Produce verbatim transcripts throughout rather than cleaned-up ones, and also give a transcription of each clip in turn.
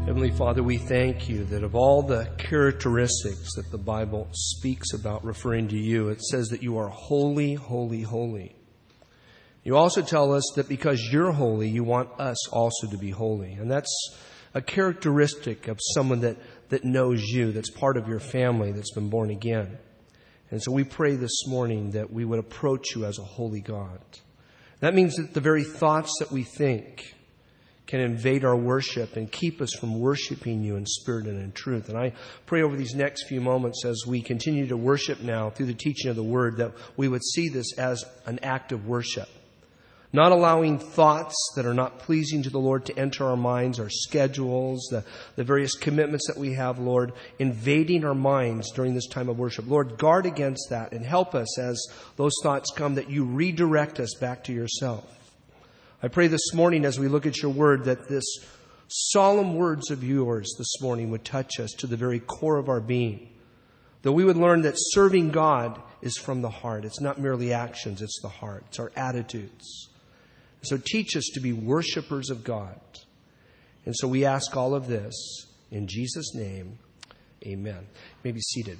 Heavenly Father, we thank you that of all the characteristics that the Bible speaks about referring to you, it says that you are holy, holy, holy. You also tell us that because you're holy, you want us also to be holy. And that's a characteristic of someone that, that knows you, that's part of your family, that's been born again. And so we pray this morning that we would approach you as a holy God. That means that the very thoughts that we think can invade our worship and keep us from worshiping you in spirit and in truth. And I pray over these next few moments as we continue to worship now through the teaching of the Word that we would see this as an act of worship. Not allowing thoughts that are not pleasing to the Lord to enter our minds, our schedules, the, the various commitments that we have, Lord, invading our minds during this time of worship. Lord, guard against that and help us as those thoughts come, that you redirect us back to yourself. I pray this morning as we look at your word that this solemn words of yours this morning would touch us to the very core of our being. That we would learn that serving God is from the heart. It's not merely actions, it's the heart. It's our attitudes. So teach us to be worshipers of God. And so we ask all of this in Jesus' name. Amen. You may be seated.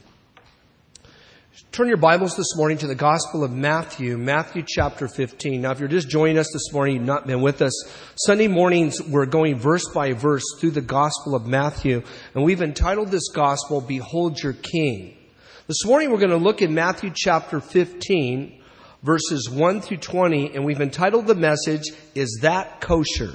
Turn your Bibles this morning to the Gospel of Matthew, Matthew chapter fifteen. Now, if you're just joining us this morning, you've not been with us, Sunday mornings we're going verse by verse through the Gospel of Matthew, and we've entitled this Gospel, Behold Your King. This morning we're going to look at Matthew chapter fifteen, verses one through twenty, and we've entitled the message, Is That Kosher?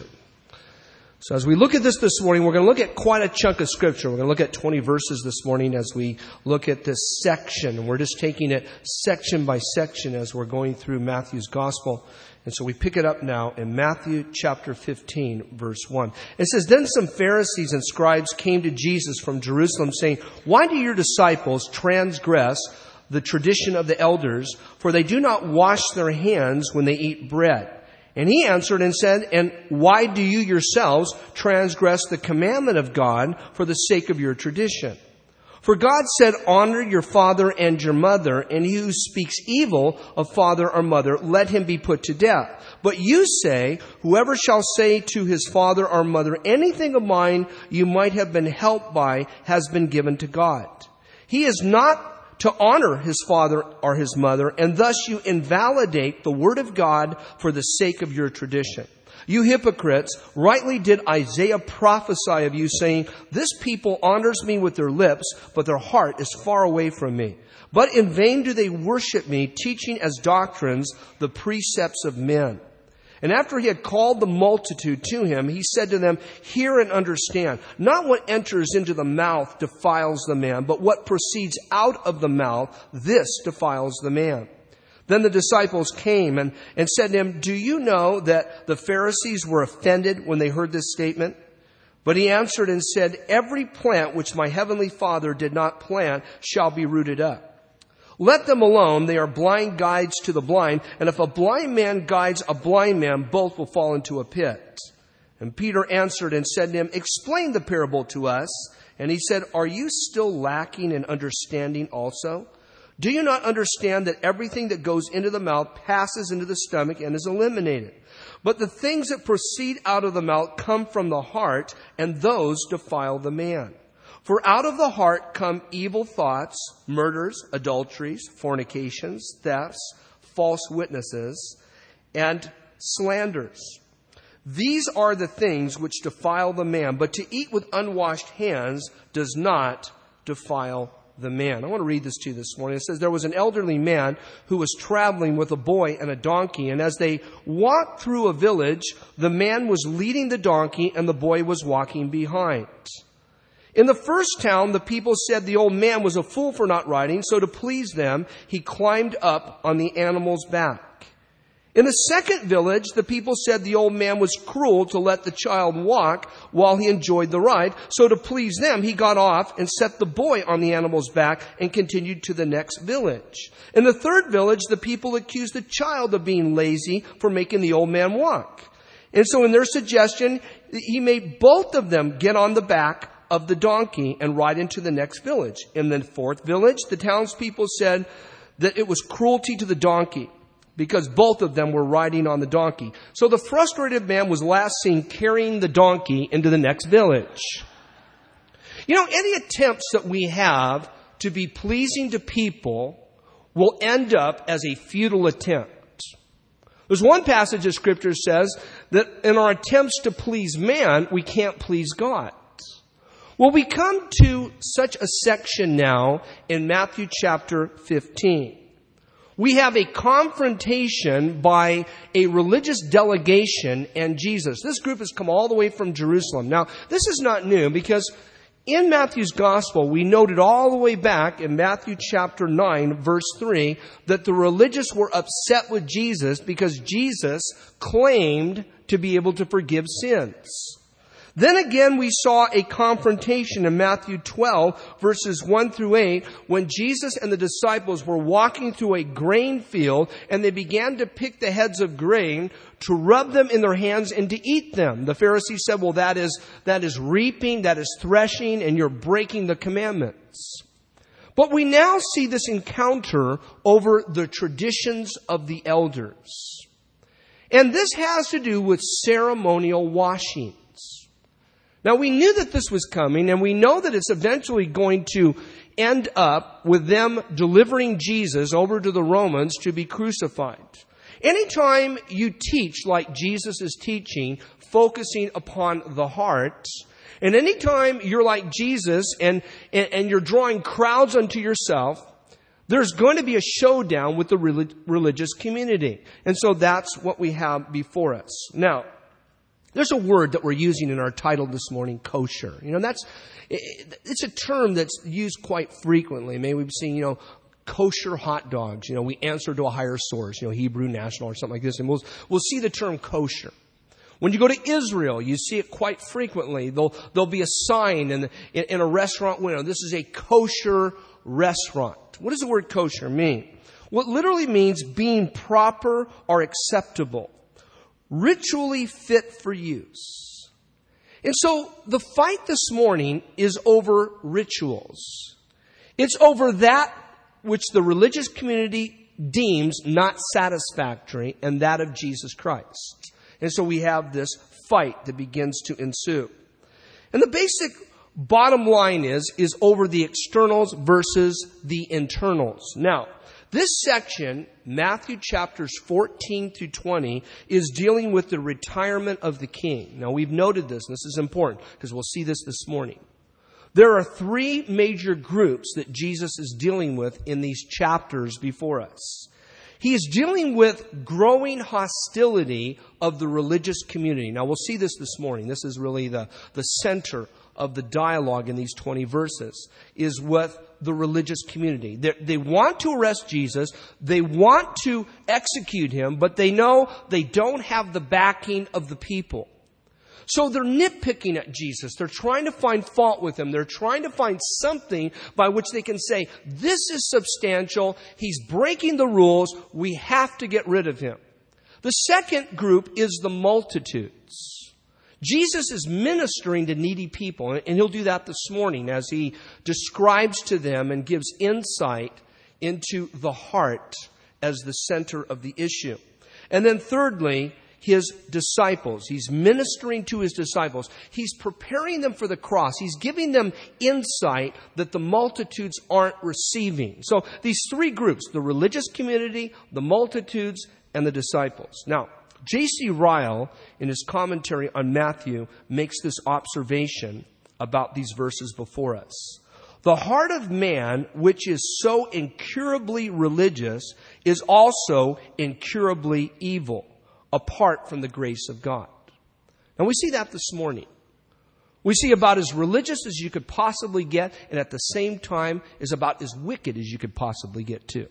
So as we look at this this morning, we're going to look at quite a chunk of Scripture. We're going to look at twenty verses this morning as we look at this section. We're just taking it section by section as we're going through Matthew's Gospel. And so we pick it up now in Matthew chapter fifteen, verse one. It says, Then some Pharisees and scribes came to Jesus from Jerusalem, saying, Why do your disciples transgress the tradition of the elders? For they do not wash their hands when they eat bread. And he answered and said, And why do you yourselves transgress the commandment of God for the sake of your tradition? For God said, Honor your father and your mother, and he who speaks evil of father or mother, let him be put to death. But you say, Whoever shall say to his father or mother, Anything of mine you might have been helped by has been given to God. He is not to honor his father or his mother, and thus you invalidate the word of God for the sake of your tradition. You hypocrites, rightly did Isaiah prophesy of you, saying, This people honors me with their lips, but their heart is far away from me. But in vain do they worship me, teaching as doctrines the precepts of men. And after he had called the multitude to him, he said to them, Hear and understand. Not what enters into the mouth defiles the man, but what proceeds out of the mouth, this defiles the man. Then the disciples came and, and said to him, Do you know that the Pharisees were offended when they heard this statement? But he answered and said, Every plant which my heavenly Father did not plant shall be rooted up. Let them alone. They are blind guides to the blind. And if a blind man guides a blind man, both will fall into a pit. And Peter answered and said to him, Explain the parable to us. And he said, Are you still lacking in understanding also? Do you not understand that everything that goes into the mouth passes into the stomach and is eliminated? But the things that proceed out of the mouth come from the heart, and those defile the man. For out of the heart come evil thoughts, murders, adulteries, fornications, thefts, false witnesses, and slanders. These are the things which defile the man, but to eat with unwashed hands does not defile the man. I want to read this to you this morning. It says, There was an elderly man who was traveling with a boy and a donkey, and as they walked through a village, the man was leading the donkey and the boy was walking behind. In the first town, the people said the old man was a fool for not riding, so to please them, he climbed up on the animal's back. In the second village, the people said the old man was cruel to let the child walk while he enjoyed the ride, so to please them, he got off and set the boy on the animal's back and continued to the next village. In the third village, the people accused the child of being lazy for making the old man walk. And so in their suggestion, he made both of them get on the back of the donkey and ride into the next village. In the fourth village, the townspeople said that it was cruelty to the donkey because both of them were riding on the donkey. So the frustrated man was last seen carrying the donkey into the next village. You know, any attempts that we have to be pleasing to people will end up as a futile attempt. There's one passage of Scripture that says that in our attempts to please man, we can't please God. Well, we come to such a section now in Matthew chapter fifteen. We have a confrontation by a religious delegation and Jesus. This group has come all the way from Jerusalem. Now, this is not new because in Matthew's gospel, we noted all the way back in Matthew chapter nine, verse three, that the religious were upset with Jesus because Jesus claimed to be able to forgive sins. Then again, we saw a confrontation in Matthew twelve, verses one through eight, when Jesus and the disciples were walking through a grain field and they began to pick the heads of grain to rub them in their hands and to eat them. The Pharisees said, well, that is, that is reaping, that is threshing, and you're breaking the commandments. But we now see this encounter over the traditions of the elders. And this has to do with ceremonial washing. Now, we knew that this was coming, and we know that it's eventually going to end up with them delivering Jesus over to the Romans to be crucified. Anytime you teach like Jesus is teaching, focusing upon the heart, and anytime you're like Jesus and, and, and you're drawing crowds unto yourself, there's going to be a showdown with the religious community. And so that's what we have before us. Now, there's a word that we're using in our title this morning, kosher. You know, that's, it's a term that's used quite frequently. Maybe we've seen, you know, kosher hot dogs. You know, we answer to a higher source, you know, Hebrew National or something like this. And we'll, we'll see the term kosher. When you go to Israel, you see it quite frequently. There'll, there'll be a sign in, in, in a restaurant window. This is a kosher restaurant. What does the word kosher mean? Well, it literally means being proper or acceptable. Ritually fit for use. And so the fight this morning is over rituals. It's over that which the religious community deems not satisfactory and that of Jesus Christ. And so we have this fight that begins to ensue. And the basic bottom line is, is over the externals versus the internals. Now, this section, Matthew chapters fourteen through twenty, is dealing with the retirement of the king. Now, we've noted this, and this is important because we'll see this this morning. There are three major groups that Jesus is dealing with in these chapters before us. He is dealing with growing hostility of the religious community. Now, we'll see this this morning. This is really the, the center of the dialogue in these twenty verses, is with the religious community. They, they want to arrest Jesus. They want to execute him, but they know they don't have the backing of the people. So they're nitpicking at Jesus. They're trying to find fault with him. They're trying to find something by which they can say, this is substantial. He's breaking the rules. We have to get rid of him. The second group is the multitudes. Jesus is ministering to needy people, and he'll do that this morning as he describes to them and gives insight into the heart as the center of the issue. And then thirdly, his disciples. He's ministering to his disciples. He's preparing them for the cross. He's giving them insight that the multitudes aren't receiving. So these three groups, the religious community, the multitudes, and the disciples. Now, J C Ryle, in his commentary on Matthew, makes this observation about these verses before us. The heart of man, which is so incurably religious, is also incurably evil, apart from the grace of God. And we see that this morning. We see about as religious as you could possibly get, and at the same time is about as wicked as you could possibly get too.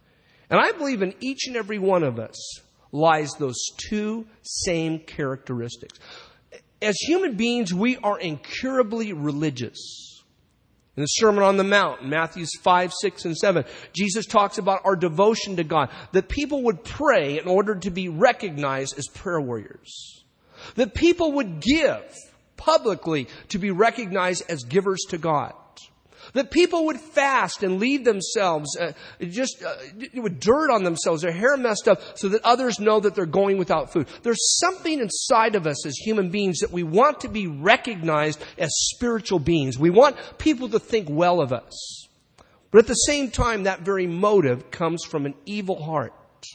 And I believe in each and every one of us lies those two same characteristics. As human beings, we are incurably religious. In the Sermon on the Mount, Matthew five, six, and seven, Jesus talks about our devotion to God, that people would pray in order to be recognized as prayer warriors. That people would give publicly to be recognized as givers to God. That people would fast and leave themselves, uh, just uh, with dirt on themselves, their hair messed up, so that others know that they're going without food. There's something inside of us as human beings that we want to be recognized as spiritual beings. We want people to think well of us. But at the same time, that very motive comes from an evil heart.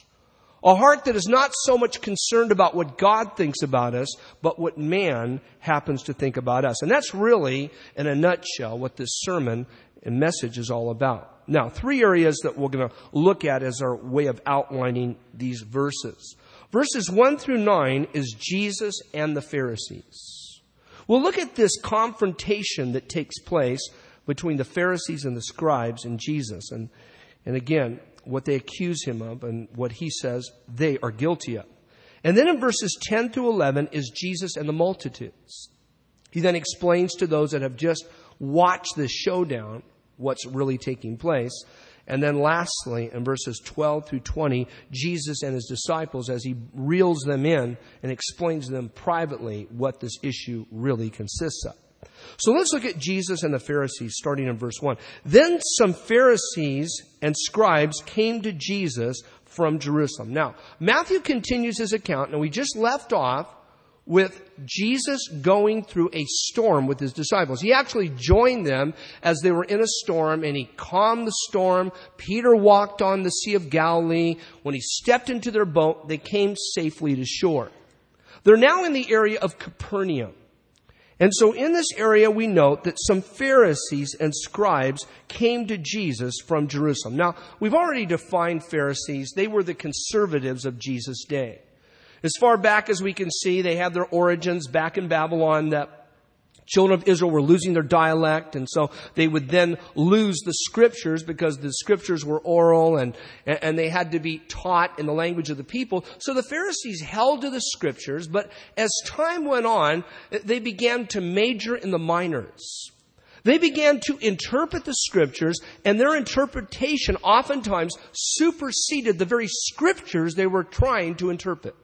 A heart that is not so much concerned about what God thinks about us, but what man happens to think about us. And that's really, in a nutshell, what this sermon and message is all about. Now, three areas that we're going to look at as our way of outlining these verses. Verses one through nine is Jesus and the Pharisees. We'll look at this confrontation that takes place between the Pharisees and the scribes and Jesus. And, and again, what they accuse him of and what he says they are guilty of. And then in verses ten through eleven is Jesus and the multitudes. He then explains to those that have just watched this showdown what's really taking place. And then lastly, in verses twelve through twenty, Jesus and his disciples as he reels them in and explains to them privately what this issue really consists of. So let's look at Jesus and the Pharisees, starting in verse one. Then some Pharisees and scribes came to Jesus from Jerusalem. Now, Matthew continues his account, and we just left off with Jesus going through a storm with his disciples. He actually joined them as they were in a storm, and he calmed the storm. Peter walked on the Sea of Galilee. When he stepped into their boat, they came safely to shore. They're now in the area of Capernaum. And so in this area, we note that some Pharisees and scribes came to Jesus from Jerusalem. Now, we've already defined Pharisees. They were the conservatives of Jesus' day. As far back as we can see, they had their origins back in Babylon, that children of Israel were losing their dialect, and so they would then lose the scriptures because the scriptures were oral and, and they had to be taught in the language of the people. So the Pharisees held to the scriptures, but as time went on, they began to major in the minors. They began to interpret the scriptures, and their interpretation oftentimes superseded the very scriptures they were trying to interpret.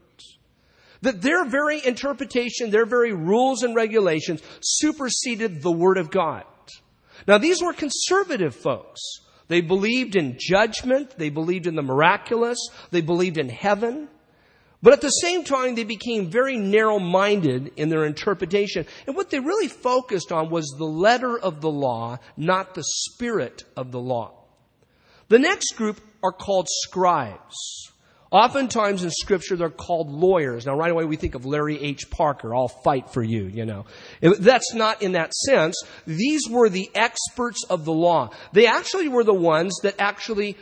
That their very interpretation, their very rules and regulations superseded the Word of God. Now, these were conservative folks. They believed in judgment. They believed in the miraculous. They believed in heaven. But at the same time, they became very narrow-minded in their interpretation. And what they really focused on was the letter of the law, not the spirit of the law. The next group are called scribes. Oftentimes in Scripture, they're called lawyers. Now, right away, we think of Larry H. Parker. I'll fight for you, you know. That's not in that sense. These were the experts of the law. They actually were the ones that actually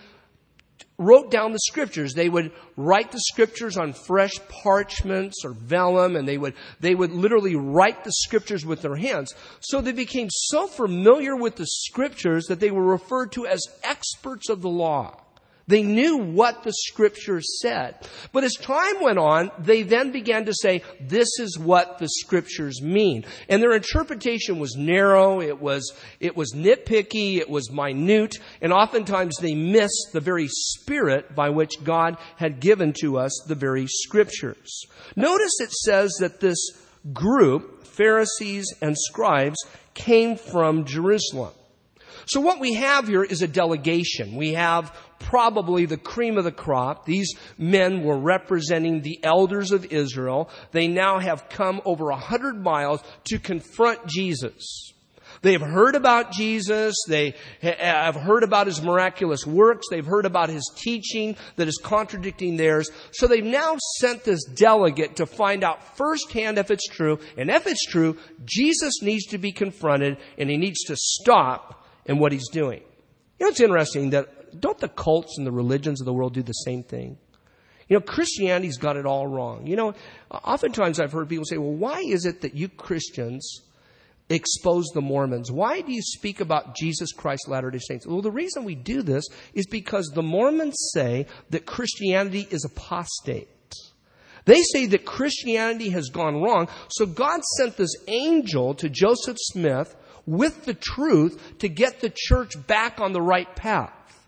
wrote down the Scriptures. They would write the Scriptures on fresh parchments or vellum, and they would, they would literally write the Scriptures with their hands. So they became so familiar with the Scriptures that they were referred to as experts of the law. They knew what the Scriptures said. But as time went on, they then began to say, this is what the Scriptures mean. And their interpretation was narrow, it was, it was nitpicky, it was minute, and oftentimes they missed the very spirit by which God had given to us the very Scriptures. Notice it says that this group, Pharisees and scribes, came from Jerusalem. So what we have here is a delegation. We have probably the cream of the crop. These men were representing the elders of Israel. They now have come over a hundred miles to confront Jesus. They have heard about Jesus. They have heard about his miraculous works. They've heard about his teaching that is contradicting theirs. So they've now sent this delegate to find out firsthand if it's true. And if it's true, Jesus needs to be confronted and he needs to stop in what he's doing. You know, it's interesting that don't the cults and the religions of the world do the same thing? You know, Christianity's got it all wrong. You know, oftentimes I've heard people say, well, why is it that you Christians expose the Mormons? Why do you speak about Jesus Christ Latter-day Saints? Well, the reason we do this is because the Mormons say that Christianity is apostate. They say that Christianity has gone wrong. So God sent this angel to Joseph Smith with the truth to get the church back on the right path.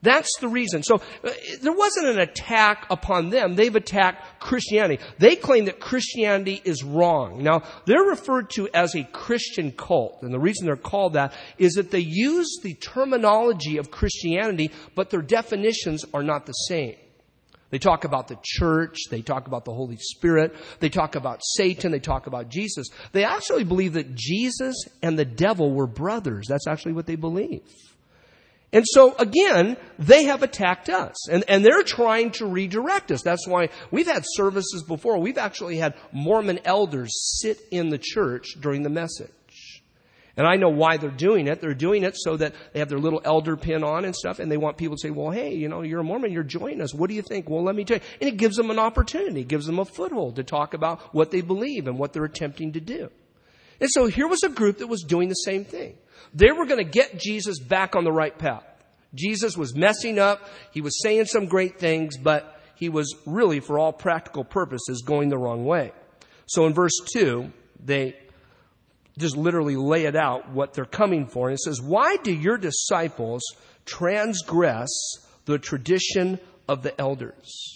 That's the reason. So uh, there wasn't an attack upon them. They've attacked Christianity. They claim that Christianity is wrong. Now, they're referred to as a Christian cult. And the reason they're called that is that they use the terminology of Christianity, but their definitions are not the same. They talk about the church. They talk about the Holy Spirit. They talk about Satan. They talk about Jesus. They actually believe that Jesus and the devil were brothers. That's actually what they believe. And so, again, they have attacked us. And, and they're trying to redirect us. That's why we've had services before. We've actually had Mormon elders sit in the church during the message. And I know why they're doing it. They're doing it so that they have their little elder pin on and stuff. And they want people to say, well, hey, you know, you're a Mormon. You're joining us. What do you think? Well, let me tell you. And it gives them an opportunity. It gives them a foothold to talk about what they believe and what they're attempting to do. And so here was a group that was doing the same thing. They were going to get Jesus back on the right path. Jesus was messing up. He was saying some great things, but he was really, for all practical purposes, going the wrong way. So in verse two, they just literally lay it out what they're coming for. And it says, why do your disciples transgress the tradition of the elders?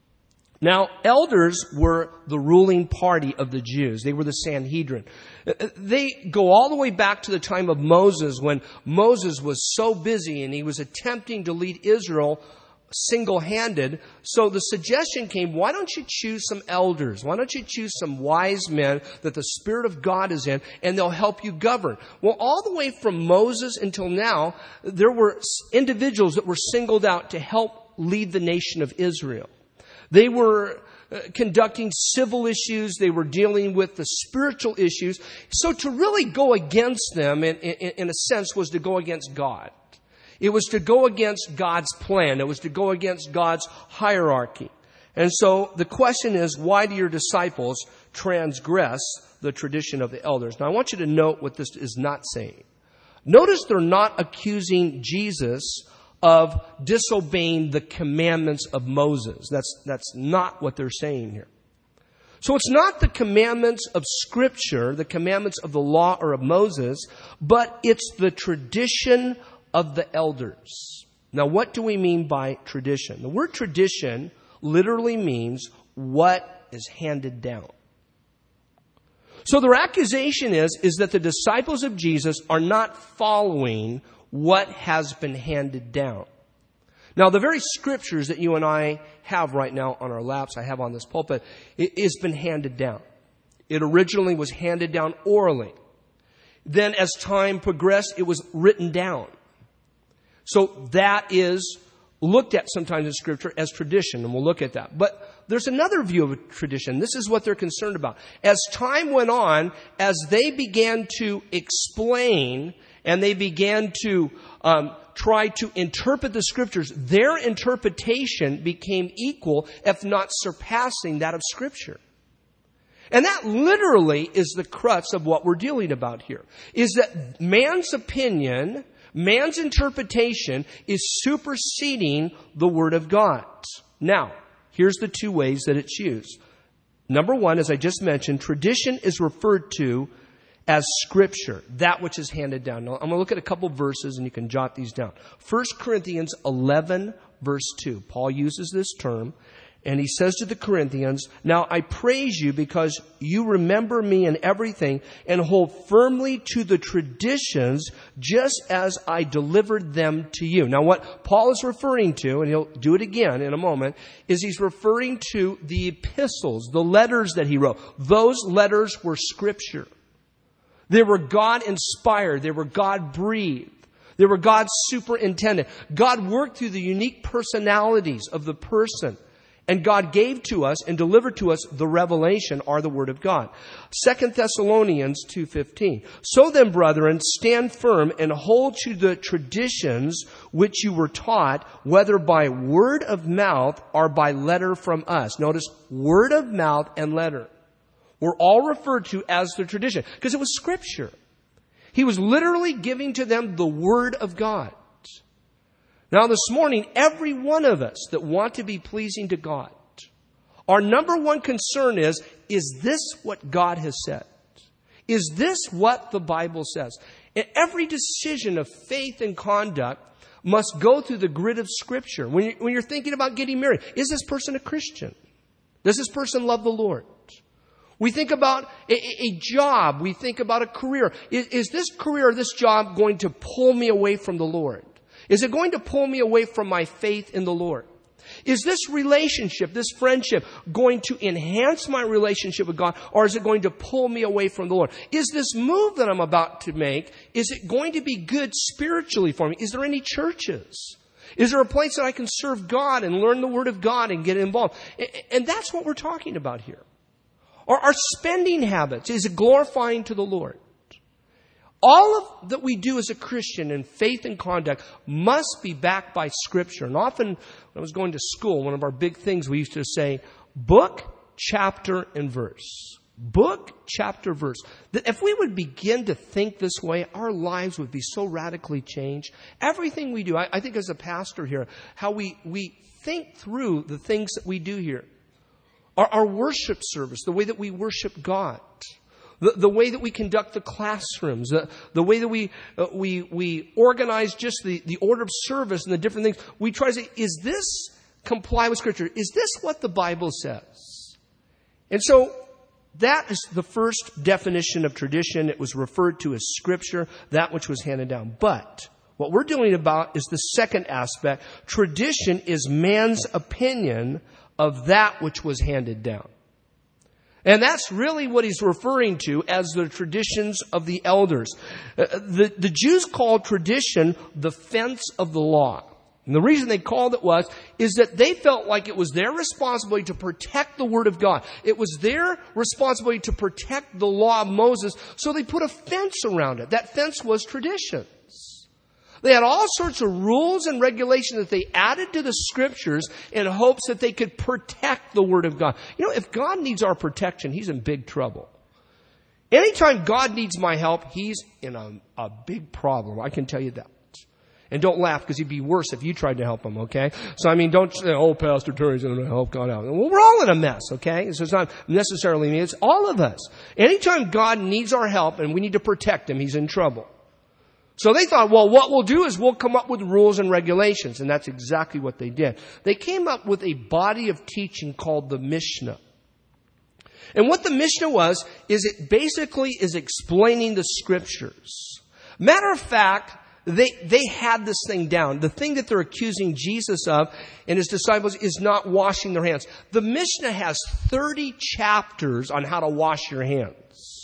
Now, elders were the ruling party of the Jews. They were the Sanhedrin. They go all the way back to the time of Moses, when Moses was so busy and he was attempting to lead Israel single-handed. So the suggestion came, why don't you choose some elders? Why don't you choose some wise men that the Spirit of God is in, and they'll help you govern? Well, all the way from Moses until now, there were individuals that were singled out to help lead the nation of Israel. They were uh, conducting civil issues. They were dealing with the spiritual issues. So to really go against them, in, in, in a sense, was to go against God. It was to go against God's plan. It was to go against God's hierarchy. And so the question is, why do your disciples transgress the tradition of the elders? Now, I want you to note what this is not saying. Notice they're not accusing Jesus of disobeying the commandments of Moses. That's, that's not what they're saying here. So it's not the commandments of Scripture, the commandments of the law or of Moses, but it's the tradition of the elders. Now, what do we mean by tradition? The word tradition literally means what is handed down. So their accusation is, is that the disciples of Jesus are not following what has been handed down. Now, the very scriptures that you and I have right now on our laps, I have on this pulpit, it has been handed down. It originally was handed down orally. Then as time progressed, it was written down. So that is looked at sometimes in Scripture as tradition, and we'll look at that. But there's another view of a tradition. This is what they're concerned about. As time went on, as they began to explain and they began to um, try to interpret the Scriptures, their interpretation became equal, if not surpassing, that of Scripture. And that literally is the crux of what we're dealing about here, is that man's opinion, man's interpretation is superseding the Word of God. Now, here's the two ways that it's used. Number one, as I just mentioned, tradition is referred to as Scripture, that which is handed down. Now, I'm going to look at a couple verses and you can jot these down. First Corinthians eleven, verse two. Paul uses this term and he says to the Corinthians, now I praise you because you remember me in everything and hold firmly to the traditions just as I delivered them to you. Now what Paul is referring to, and he'll do it again in a moment, is he's referring to the epistles, the letters that he wrote. Those letters were Scripture. They were God-inspired. They were God-breathed. They were God superintended. God worked through the unique personalities of the person. And God gave to us and delivered to us the revelation, or the Word of God. Second Thessalonians two fifteen. So then, brethren, stand firm and hold to the traditions which you were taught, whether by word of mouth or by letter from us. Notice, word of mouth and letter were all referred to as the tradition, because it was Scripture. He was literally giving to them the Word of God. Now this morning, every one of us that want to be pleasing to God, our number one concern is, is this what God has said? Is this what the Bible says? In every decision of faith and conduct, must go through the grid of Scripture. When, you, when you're thinking about getting married, is this person a Christian? Does this person love the Lord? We think about a, a job. We think about a career. Is, is this career or this job going to pull me away from the Lord? Is it going to pull me away from my faith in the Lord? Is this relationship, this friendship, going to enhance my relationship with God, or is it going to pull me away from the Lord? Is this move that I'm about to make, is it going to be good spiritually for me? Is there any churches? Is there a place that I can serve God and learn the Word of God and get involved? And that's what we're talking about here. Are our spending habits, is it glorifying to the Lord? All of that we do as a Christian in faith and conduct must be backed by Scripture. And often when I was going to school, one of our big things we used to say, book, chapter, and verse. Book, chapter, verse. That if we would begin to think this way, our lives would be so radically changed. Everything we do, I, I think as a pastor here, how we, we think through the things that we do here. Our, our worship service, the way that we worship God. The, the way that we conduct the classrooms, the, the way that we uh, we we organize just the, the order of service and the different things. We try to say, is this comply with Scripture? Is this what the Bible says? And so that is the first definition of tradition. It was referred to as Scripture, that which was handed down. But what we're dealing about is the second aspect. Tradition is man's opinion of that which was handed down. And that's really what he's referring to as the traditions of the elders. Uh, the, the Jews called tradition the fence of the law. And the reason they called it was, is that they felt like it was their responsibility to protect the Word of God. It was their responsibility to protect the law of Moses, so they put a fence around it. That fence was tradition. They had all sorts of rules and regulations that they added to the Scriptures in hopes that they could protect the Word of God. You know, if God needs our protection, He's in big trouble. Anytime God needs my help, He's in a, a big problem. I can tell you that. And don't laugh, because it'd be worse if you tried to help Him, okay? So, I mean, don't say, oh, Pastor Terry's going to help God out. Well, we're all in a mess, okay? So it's not necessarily me. It's all of us. Anytime God needs our help and we need to protect Him, He's in trouble. So they thought, well, what we'll do is we'll come up with rules and regulations. And that's exactly what they did. They came up with a body of teaching called the Mishnah. And what the Mishnah was, is it basically is explaining the Scriptures. Matter of fact, they, they had this thing down. The thing that they're accusing Jesus of and His disciples is not washing their hands. The Mishnah has thirty chapters on how to wash your hands.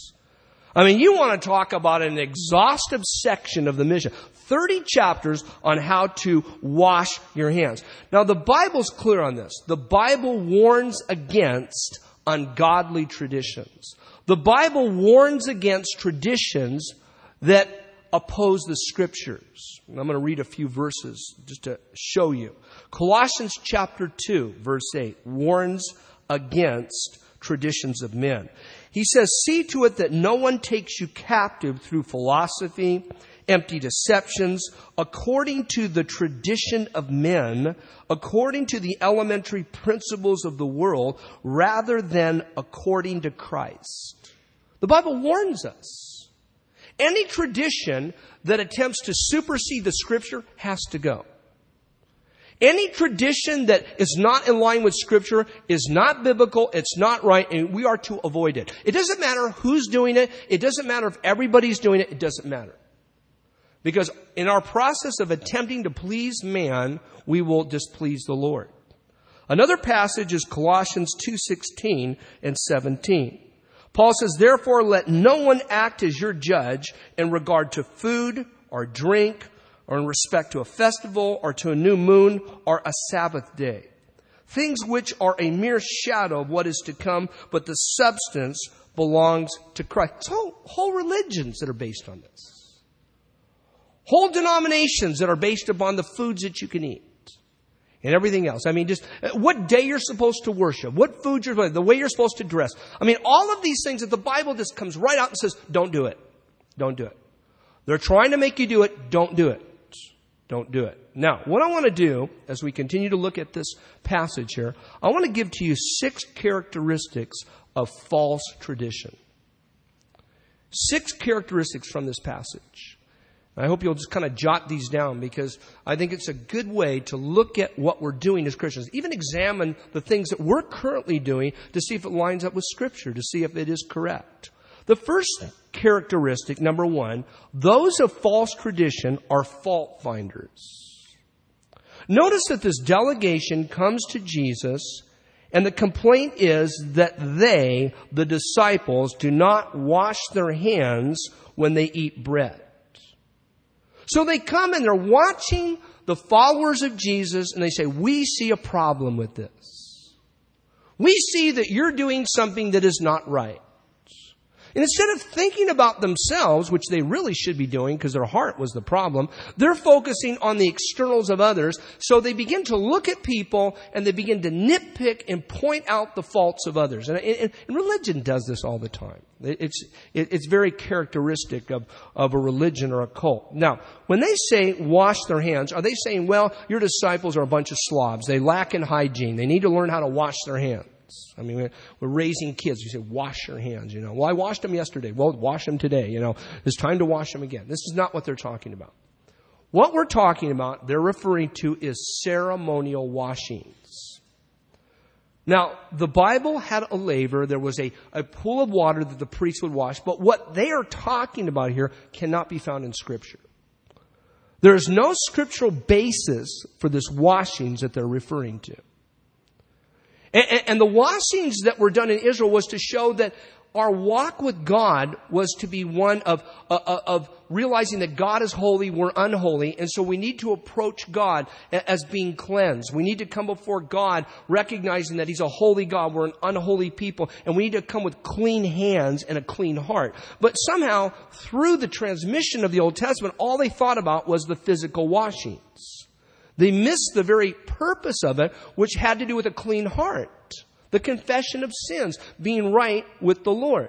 I mean, you want to talk about an exhaustive section of the Mishnah. thirty chapters on how to wash your hands. Now, the Bible's clear on this. The Bible warns against ungodly traditions. The Bible warns against traditions that oppose the Scriptures. And I'm going to read a few verses just to show you. Colossians chapter two, verse eight, warns against traditions of men. He says, see to it that no one takes you captive through philosophy, empty deceptions, according to the tradition of men, according to the elementary principles of the world, rather than according to Christ. The Bible warns us. Any tradition that attempts to supersede the Scripture has to go. Any tradition that is not in line with Scripture is not biblical, it's not right, and we are to avoid it. It doesn't matter who's doing it. It doesn't matter if everybody's doing it. It doesn't matter. Because in our process of attempting to please man, we will displease the Lord. Another passage is Colossians two sixteen and seventeen. Paul says, therefore let no one act as your judge in regard to food or drink, or in respect to a festival, or to a new moon, or a Sabbath day. Things which are a mere shadow of what is to come, but the substance belongs to Christ. It's whole, whole religions that are based on this. Whole denominations that are based upon the foods that you can eat. And everything else. I mean, just what day you're supposed to worship, what food you're supposed to, the way you're supposed to dress. I mean, all of these things that the Bible just comes right out and says, don't do it. Don't do it. They're trying to make you do it. Don't do it. Don't do it. Now, what I want to do, as we continue to look at this passage here, I want to give to you six characteristics of false tradition. Six characteristics from this passage. I hope you'll just kind of jot these down, because I think it's a good way to look at what we're doing as Christians. Even examine the things that we're currently doing to see if it lines up with Scripture, to see if it is correct. The first characteristic, number one, those of false tradition are fault finders. Notice that this delegation comes to Jesus, and the complaint is that they, the disciples, do not wash their hands when they eat bread. So they come and they're watching the followers of Jesus, and they say, we see a problem with this. We see that you're doing something that is not right. And instead of thinking about themselves, which they really should be doing because their heart was the problem, they're focusing on the externals of others. So they begin to look at people and they begin to nitpick and point out the faults of others. And, and, and religion does this all the time. It's, it's very characteristic of, of a religion or a cult. Now, when they say wash their hands, are they saying, well, your disciples are a bunch of slobs. They lack in hygiene. They need to learn how to wash their hands. I mean, we're, we're raising kids. You say, wash your hands, you know. Well, I washed them yesterday. Well, wash them today, you know. It's time to wash them again. This is not what they're talking about. What we're talking about, they're referring to, is ceremonial washings. Now, the Bible had a laver. There was a, a pool of water that the priest would wash. But what they are talking about here cannot be found in Scripture. There is no scriptural basis for this washings that they're referring to. And, and the washings that were done in Israel was to show that our walk with God was to be one of, of, of realizing that God is holy, we're unholy, and so we need to approach God as being cleansed. We need to come before God recognizing that He's a holy God, we're an unholy people, and we need to come with clean hands and a clean heart. But somehow, through the transmission of the Old Testament, all they thought about was the physical washings. They missed the very purpose of it, which had to do with a clean heart. The confession of sins, being right with the Lord.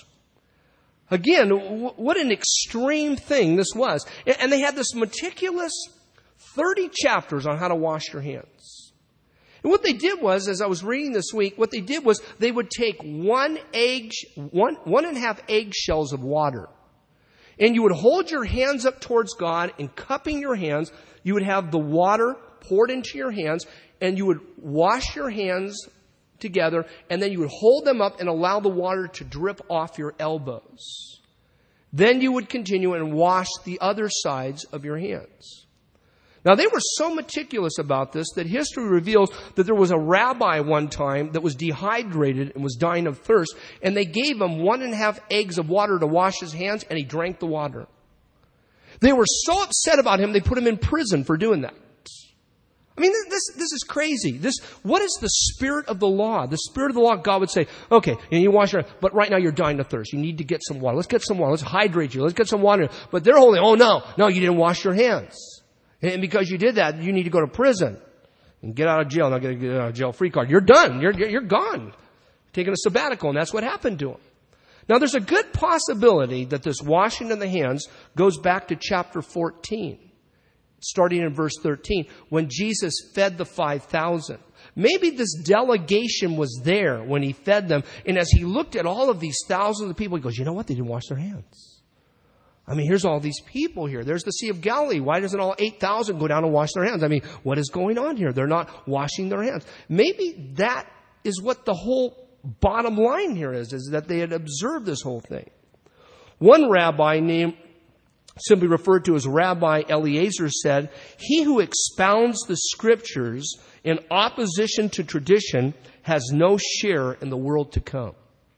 Again, what an extreme thing this was. And they had this meticulous thirty chapters on how to wash your hands. And what they did was, as I was reading this week, what they did was they would take one egg, one, one and a half eggshells of water. And you would hold your hands up towards God, and cupping your hands, you would have the water poured into your hands, and you would wash your hands together, and then you would hold them up and allow the water to drip off your elbows. Then you would continue and wash the other sides of your hands. Now, they were so meticulous about this that history reveals that there was a rabbi one time that was dehydrated and was dying of thirst, and they gave him one and a half eggs of water to wash his hands, and he drank the water. They were so upset about him, they put him in prison for doing that. I mean, this this is crazy. This what is the spirit of the law? The spirit of the law, God would say, okay, and you wash your hands, but right now you're dying of thirst. You need to get some water. Let's get some water. Let's hydrate you. Let's get some water. But they're holding, oh no, no, you didn't wash your hands. And because you did that, you need to go to prison and get out of jail. Not get a get out of jail free card. You're done. You're you're gone. Taking a sabbatical, and that's what happened to him. Now, there's a good possibility that this washing of the hands goes back to chapter fourteen. Starting in verse thirteen, when Jesus fed the five thousand. Maybe this delegation was there when He fed them. And as He looked at all of these thousands of people, He goes, you know what? They didn't wash their hands. I mean, here's all these people here. There's the Sea of Galilee. Why doesn't all eight thousand go down and wash their hands? I mean, what is going on here? They're not washing their hands. Maybe that is what the whole bottom line here is, is that they had observed this whole thing. One rabbi named simply referred to as Rabbi Eliezer said, he who expounds the scriptures in opposition to tradition has no share in the world to come.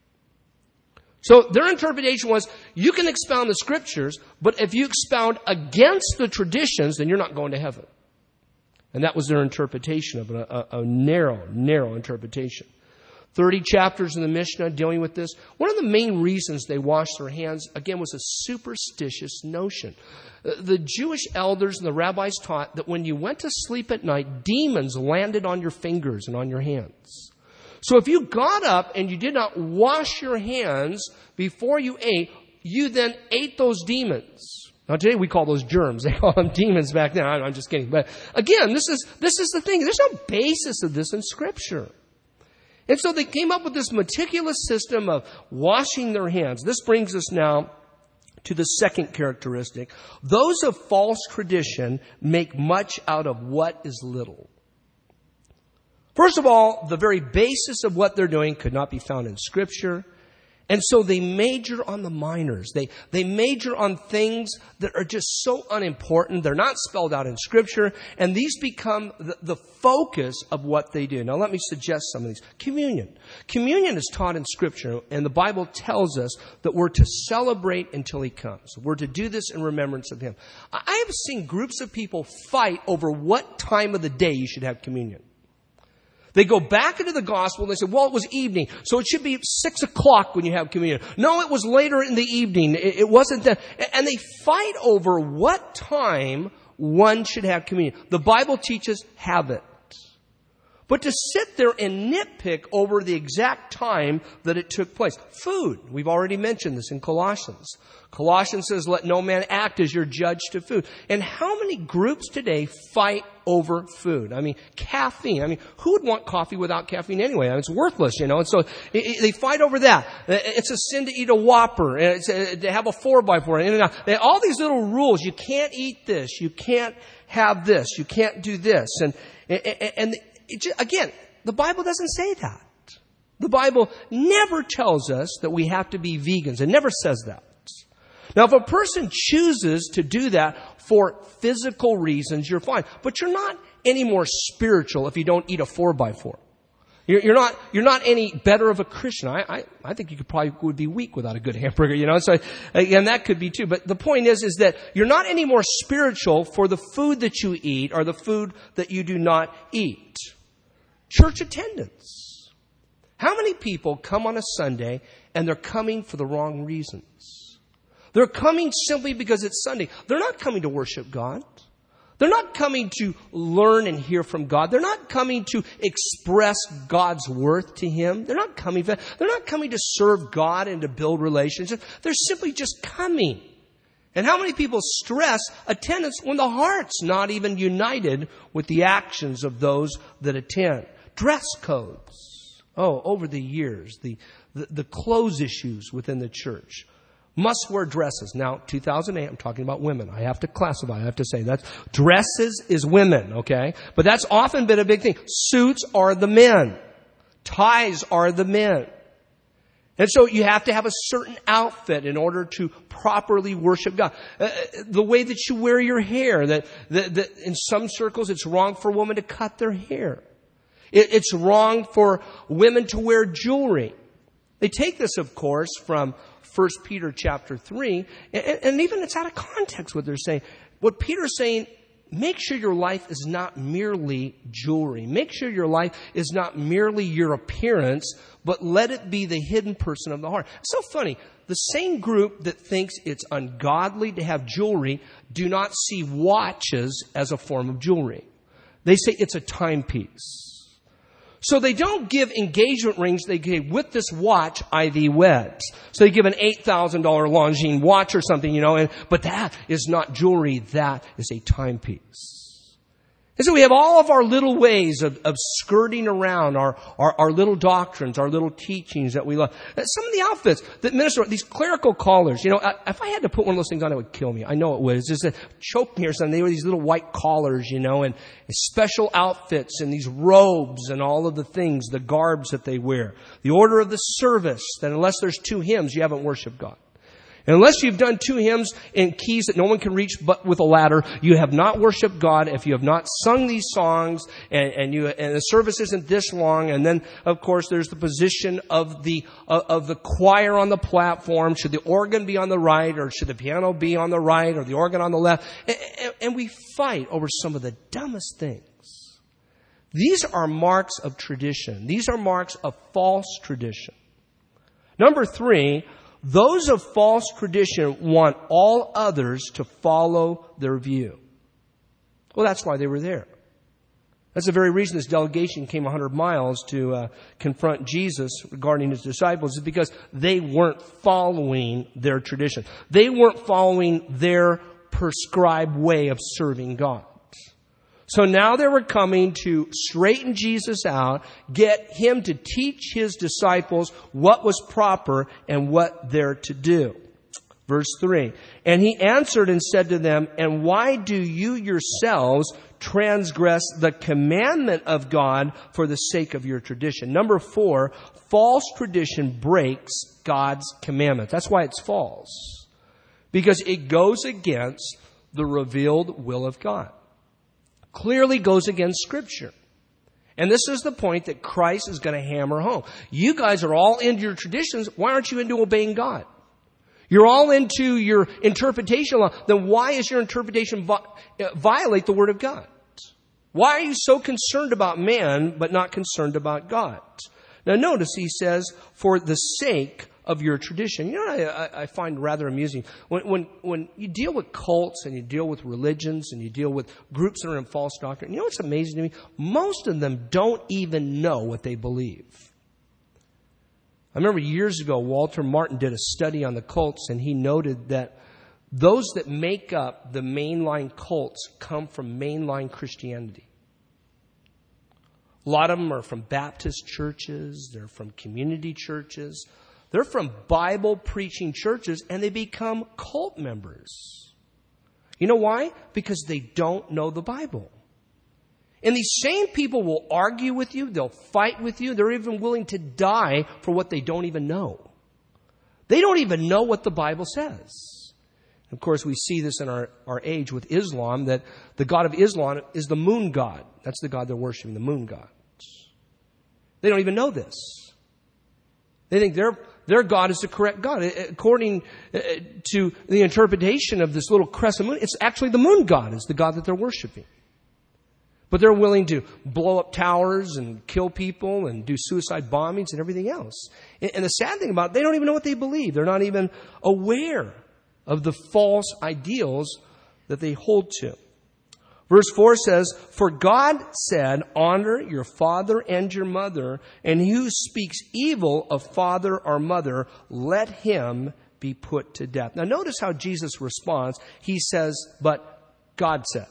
So their interpretation was, you can expound the scriptures, but if you expound against the traditions, then you're not going to heaven. And that was their interpretation of it, a, a narrow, narrow interpretation. thirty chapters in the Mishnah dealing with this. One of the main reasons they washed their hands, again, was a superstitious notion. The Jewish elders and the rabbis taught that when you went to sleep at night, demons landed on your fingers and on your hands. So if you got up and you did not wash your hands before you ate, you then ate those demons. Now today we call those germs. They call them demons back then. I'm just kidding. But again, this is this is the thing. There's no basis of this in Scripture. And so they came up with this meticulous system of washing their hands. This brings us now to the second characteristic. Those of false tradition make much out of what is little. First of all, the very basis of what they're doing could not be found in Scripture. And so they major on the minors. They, they major on things that are just so unimportant. They're not spelled out in Scripture. And these become the, the focus of what they do. Now let me suggest some of these. Communion. Communion is taught in Scripture. And the Bible tells us that we're to celebrate until He comes. We're to do this in remembrance of Him. I have seen groups of people fight over what time of the day you should have communion. They go back into the gospel and they say, well, it was evening, so it should be six o'clock when you have communion. No, it was later in the evening. It, it wasn't that. And they fight over what time one should have communion. The Bible teaches have it. But to sit there and nitpick over the exact time that it took place. Food. We've already mentioned this in Colossians. Colossians says, let no man act as your judge to food. And how many groups today fight over food? I mean, caffeine. I mean, who would want coffee without caffeine anyway? I mean, it's worthless, you know. And so it, it, they fight over that. It's a sin to eat a Whopper. It's a, to have a four by four. And all these little rules. You can't eat this. You can't have this. You can't do this. And, and, and it just, again, the Bible doesn't say that. The Bible never tells us that we have to be vegans. It never says that. Now, if a person chooses to do that for physical reasons, you're fine. But you're not any more spiritual if you don't eat a four by four. You're, you're not, you're not any better of a Christian. I, I, I think you could probably would be weak without a good hamburger, you know. So, and that could be too. But the point is, is that you're not any more spiritual for the food that you eat or the food that you do not eat. Church attendance. How many people come on a Sunday and they're coming for the wrong reasons? They're coming simply because it's Sunday. They're not coming to worship God. They're not coming to learn and hear from God. They're not coming to express God's worth to Him. They're not coming for, they're not coming to serve God and to build relationships. They're simply just coming. And how many people stress attendance when the heart's not even united with the actions of those that attend? Dress codes. Oh, over the years, the, the, the clothes issues within the church. Must wear dresses. Now, two thousand eight, I'm talking about women. I have to classify. I have to say that dresses is women, okay? But that's often been a big thing. Suits are the men. Ties are the men. And so you have to have a certain outfit in order to properly worship God. Uh, the way that you wear your hair, that, that, that in some circles it's wrong for a woman to cut their hair. It, it's wrong for women to wear jewelry. They take this, of course, from First Peter chapter three, and, and even it's out of context what they're saying. What Peter's saying, make sure your life is not merely jewelry. Make sure your life is not merely your appearance, but let it be the hidden person of the heart. It's so funny. The same group that thinks it's ungodly to have jewelry do not see watches as a form of jewelry. They say it's a timepiece. So they don't give engagement rings. They give, with this watch, I thee wed. So they give an eight thousand dollars Longines watch or something, you know, and, but that is not jewelry. That is a timepiece. And so we have all of our little ways of, of skirting around our, our, our little doctrines, our little teachings that we love. Some of the outfits that minister, these clerical collars, you know, if I had to put one of those things on, it would kill me. I know it would. It's just a choke me or something. They were these little white collars, you know, and special outfits and these robes and all of the things, the garbs that they wear. The order of the service, that unless there's two hymns, you haven't worshiped God. And unless you've done two hymns in keys that no one can reach but with a ladder, you have not worshiped God. If you have not sung these songs and, and you and the service isn't this long, and then of course there's the position of the uh, of the choir on the platform. Should the organ be on the right, or should the piano be on the right, or the organ on the left? And, and, and we fight over some of the dumbest things. These are marks of tradition. These are marks of false tradition. Number three. Those of false tradition want all others to follow their view. Well, that's why they were there. That's the very reason this delegation came one hundred miles to uh, confront Jesus regarding His disciples, is because they weren't following their tradition. They weren't following their prescribed way of serving God. So now they were coming to straighten Jesus out, get Him to teach His disciples what was proper and what they're to do. Verse three, and he answered and said to them, and why do you yourselves transgress the commandment of God for the sake of your tradition? Number four, false tradition breaks God's commandment. That's why it's false. Because it goes against the revealed will of God. Clearly goes against Scripture. And this is the point that Christ is going to hammer home. You guys are all into your traditions. Why aren't you into obeying God? You're all into your interpretation law. Then why is your interpretation vi- violate the Word of God? Why are you so concerned about man but not concerned about God? Now notice he says, for the sake of your tradition. You know what I, I find rather amusing? When, when, when you deal with cults and you deal with religions and you deal with groups that are in false doctrine, you know what's amazing to me? Most of them don't even know what they believe. I remember years ago, Walter Martin did a study on the cults, and he noted that those that make up the mainline cults come from mainline Christianity. A lot of them are from Baptist churches. They're from community churches. They're from Bible-preaching churches, and they become cult members. You know why? Because they don't know the Bible. And these same people will argue with you. They'll fight with you. They're even willing to die for what they don't even know. They don't even know what the Bible says. Of course, we see this in our, our age with Islam, that the God of Islam is the moon god. That's the God they're worshiping, the moon god. They don't even know this. They think their, their God is the correct God. According to the interpretation of this little crescent moon, it's actually the moon god is the God that they're worshiping. But they're willing to blow up towers and kill people and do suicide bombings and everything else. And the sad thing about it, they don't even know what they believe. They're not even aware of the false ideals that they hold to. Verse four says, for God said, honor your father and your mother, and he who speaks evil of father or mother, let him be put to death. Now notice how Jesus responds. He says, but God said.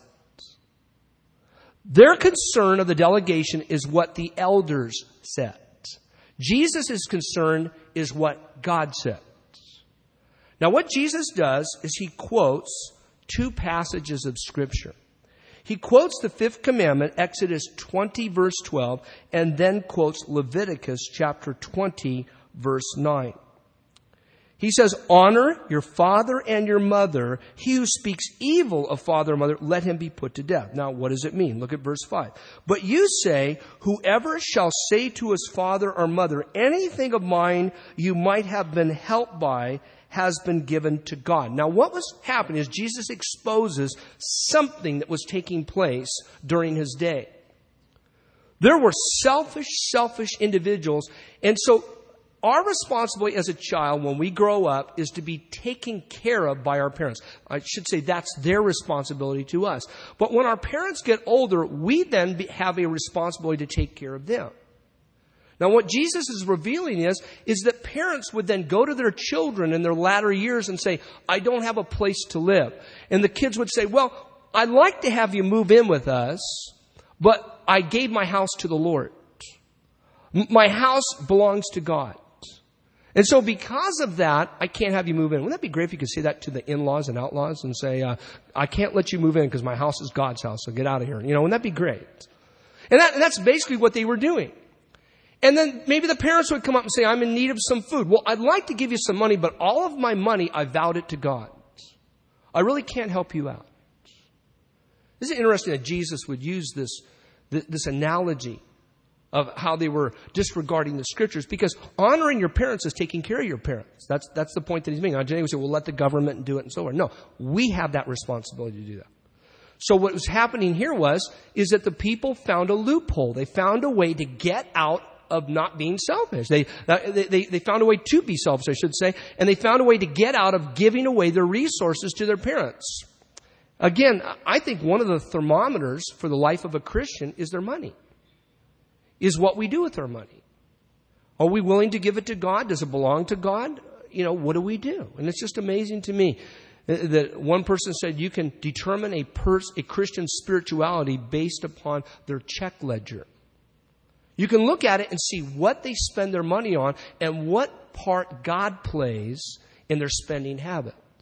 Their concern of the delegation is what the elders said. Jesus' concern is what God said. Now what Jesus does is he quotes two passages of Scripture. He quotes the fifth commandment, Exodus twenty, verse twelve, and then quotes Leviticus chapter twenty, verse nine. He says, honor your father and your mother. He who speaks evil of father or mother, let him be put to death. Now, what does it mean? Look at verse five. But you say, whoever shall say to his father or mother, anything of mine you might have been helped by has been given to God. Now, what was happening is Jesus exposes something that was taking place during his day. There were selfish, selfish individuals. And so our responsibility as a child when we grow up is to be taken care of by our parents. I should say that's their responsibility to us. But when our parents get older, we then be, have a responsibility to take care of them. Now what Jesus is revealing is, is that parents would then go to their children in their latter years and say, I don't have a place to live. And the kids would say, well, I'd like to have you move in with us, but I gave my house to the Lord. My house belongs to God. And so because of that, I can't have you move in. Wouldn't that be great if you could say that to the in-laws and outlaws and say, uh, I can't let you move in because my house is God's house, so get out of here. You know, wouldn't that be great? And, that, and that's basically what they were doing. And then maybe the parents would come up and say, I'm in need of some food. Well, I'd like to give you some money, but all of my money, I vowed it to God. I really can't help you out. This is interesting that Jesus would use this, this analogy of how they were disregarding the Scriptures, because honoring your parents is taking care of your parents. That's that's the point that he's making. Now, Jay would say, well, let the government do it and so on. No, we have that responsibility to do that. So what was happening here was, is that the people found a loophole. They found a way to get out of not being selfish. They, they, they found a way to be selfish, I should say, and they found a way to get out of giving away their resources to their parents. Again, I think one of the thermometers for the life of a Christian is their money. Is what we do with our money. Are we willing to give it to God? Does it belong to God? You know, what do we do? And it's just amazing to me that one person said you can determine a pers- a Christian spirituality based upon their check ledger. You can look at it and see what they spend their money on and what part God plays in their spending habit.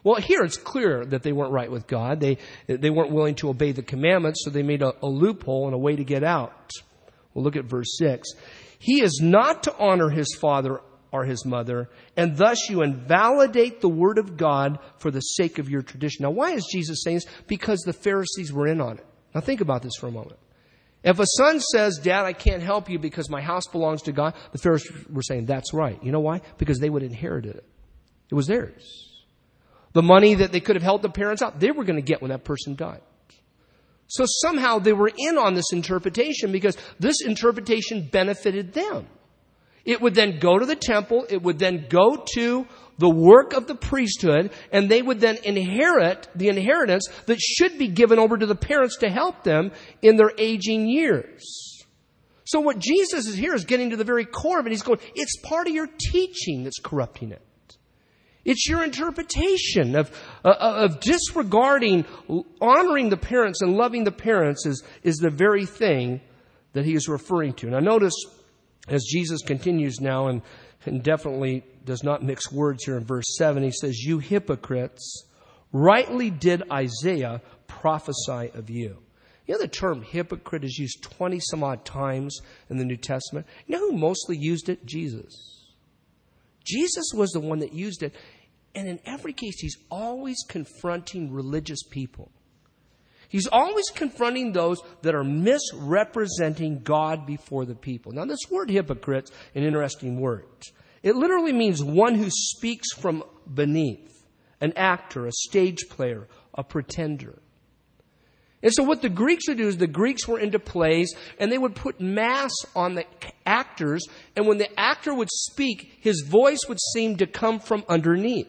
Well, here it's clear that they weren't right with God. They, they weren't willing to obey the commandments, so they made a, a loophole and a way to get out. Well, look at verse six. He is not to honor his father or his mother, and thus you invalidate the word of God for the sake of your tradition. Now, why is Jesus saying this? Because the Pharisees were in on it. Now, think about this for a moment. If a son says, Dad, I can't help you because my house belongs to God, the Pharisees were saying, that's right. You know why? Because they would inherit it. It was theirs. The money that they could have helped the parents out, they were going to get when that person died. So somehow they were in on this interpretation because this interpretation benefited them. It would then go to the temple. It would then go to the work of the priesthood, and they would then inherit the inheritance that should be given over to the parents to help them in their aging years. So what Jesus is here is getting to the very core of it. He's going, it's part of your teaching that's corrupting it. It's your interpretation of, uh, of disregarding, honoring the parents and loving the parents is, is the very thing that he is referring to. Now notice, as Jesus continues now and, and definitely does not mix words here in verse seven, he says, you hypocrites, rightly did Isaiah prophesy of you. You know the term hypocrite is used twenty some odd times in the New Testament. You know who mostly used it? Jesus. Jesus was the one that used it. And in every case, he's always confronting religious people. He's always confronting those that are misrepresenting God before the people. Now, this word hypocrite's an interesting word. It literally means one who speaks from beneath, an actor, a stage player, a pretender. And so what the Greeks would do is the Greeks were into plays and they would put masks on the actors. And when the actor would speak, his voice would seem to come from underneath.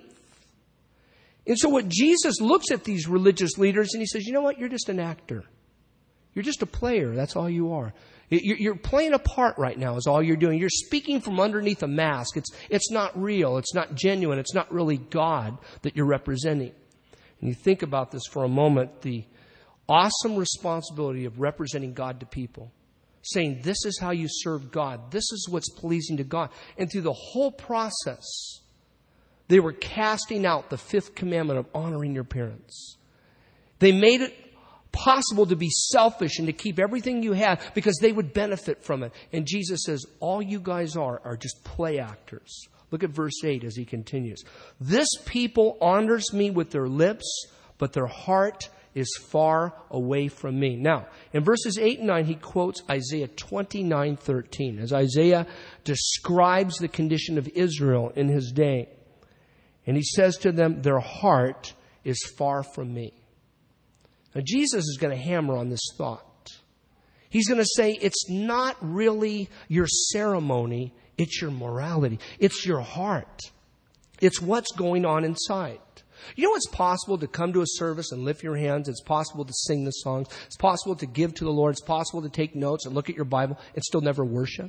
And so what Jesus looks at these religious leaders and he says, you know what? You're just an actor. You're just a player. That's all you are. You're playing a part right now is all you're doing. You're speaking from underneath a mask. It's, it's not real. It's not genuine. It's not really God that you're representing. And you think about this for a moment, the awesome responsibility of representing God to people. Saying this is how you serve God. This is what's pleasing to God. And through the whole process, they were casting out the fifth commandment of honoring your parents. They made it possible to be selfish and to keep everything you had because they would benefit from it. And Jesus says, all you guys are are just play actors. Look at verse eight as he continues. This people honors me with their lips, but their heart is far away from me. Now, in verses eight and nine, he quotes Isaiah twenty-nine thirteen as Isaiah describes the condition of Israel in his day. And he says to them, their heart is far from me. Now, Jesus is going to hammer on this thought. He's going to say, it's not really your ceremony, it's your morality. It's your heart. It's what's going on inside. You know it's possible to come to a service and lift your hands. It's possible to sing the songs. It's possible to give to the Lord. It's possible to take notes and look at your Bible and still never worship.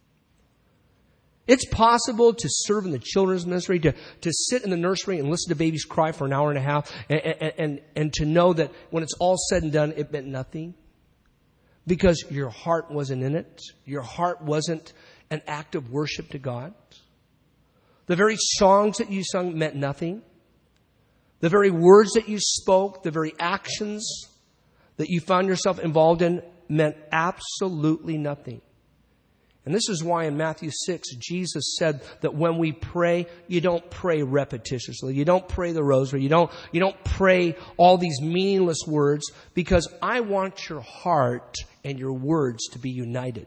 It's possible to serve in the children's ministry, to, to sit in the nursery and listen to babies cry for an hour and a half, and, and, and, and to know that when it's all said and done, it meant nothing. Because your heart wasn't in it. Your heart wasn't an act of worship to God. The very songs that you sung meant nothing. The very words that you spoke, the very actions that you found yourself involved in meant absolutely nothing. And this is why in Matthew six, Jesus said that when we pray, you don't pray repetitiously. You don't pray the rosary. You don't, you don't pray all these meaningless words because I want your heart and your words to be united.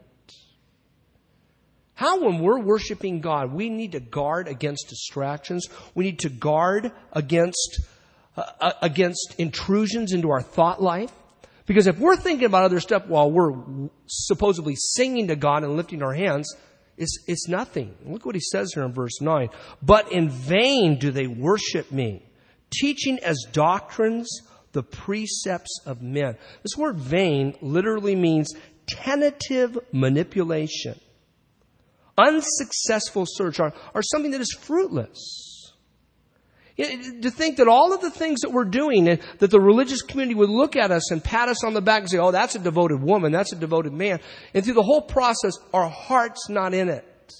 How when we're worshiping God, we need to guard against distractions. We need to guard against, uh, against intrusions into our thought life. Because if we're thinking about other stuff while we're supposedly singing to God and lifting our hands, it's, it's nothing. Look what he says here in verse nine. But in vain do they worship me, teaching as doctrines the precepts of men. This word vain literally means tentative manipulation, unsuccessful search, or, or something that is fruitless. To think that all of the things that we're doing, that the religious community would look at us and pat us on the back and say, oh, that's a devoted woman, that's a devoted man. And through the whole process, our heart's not in it.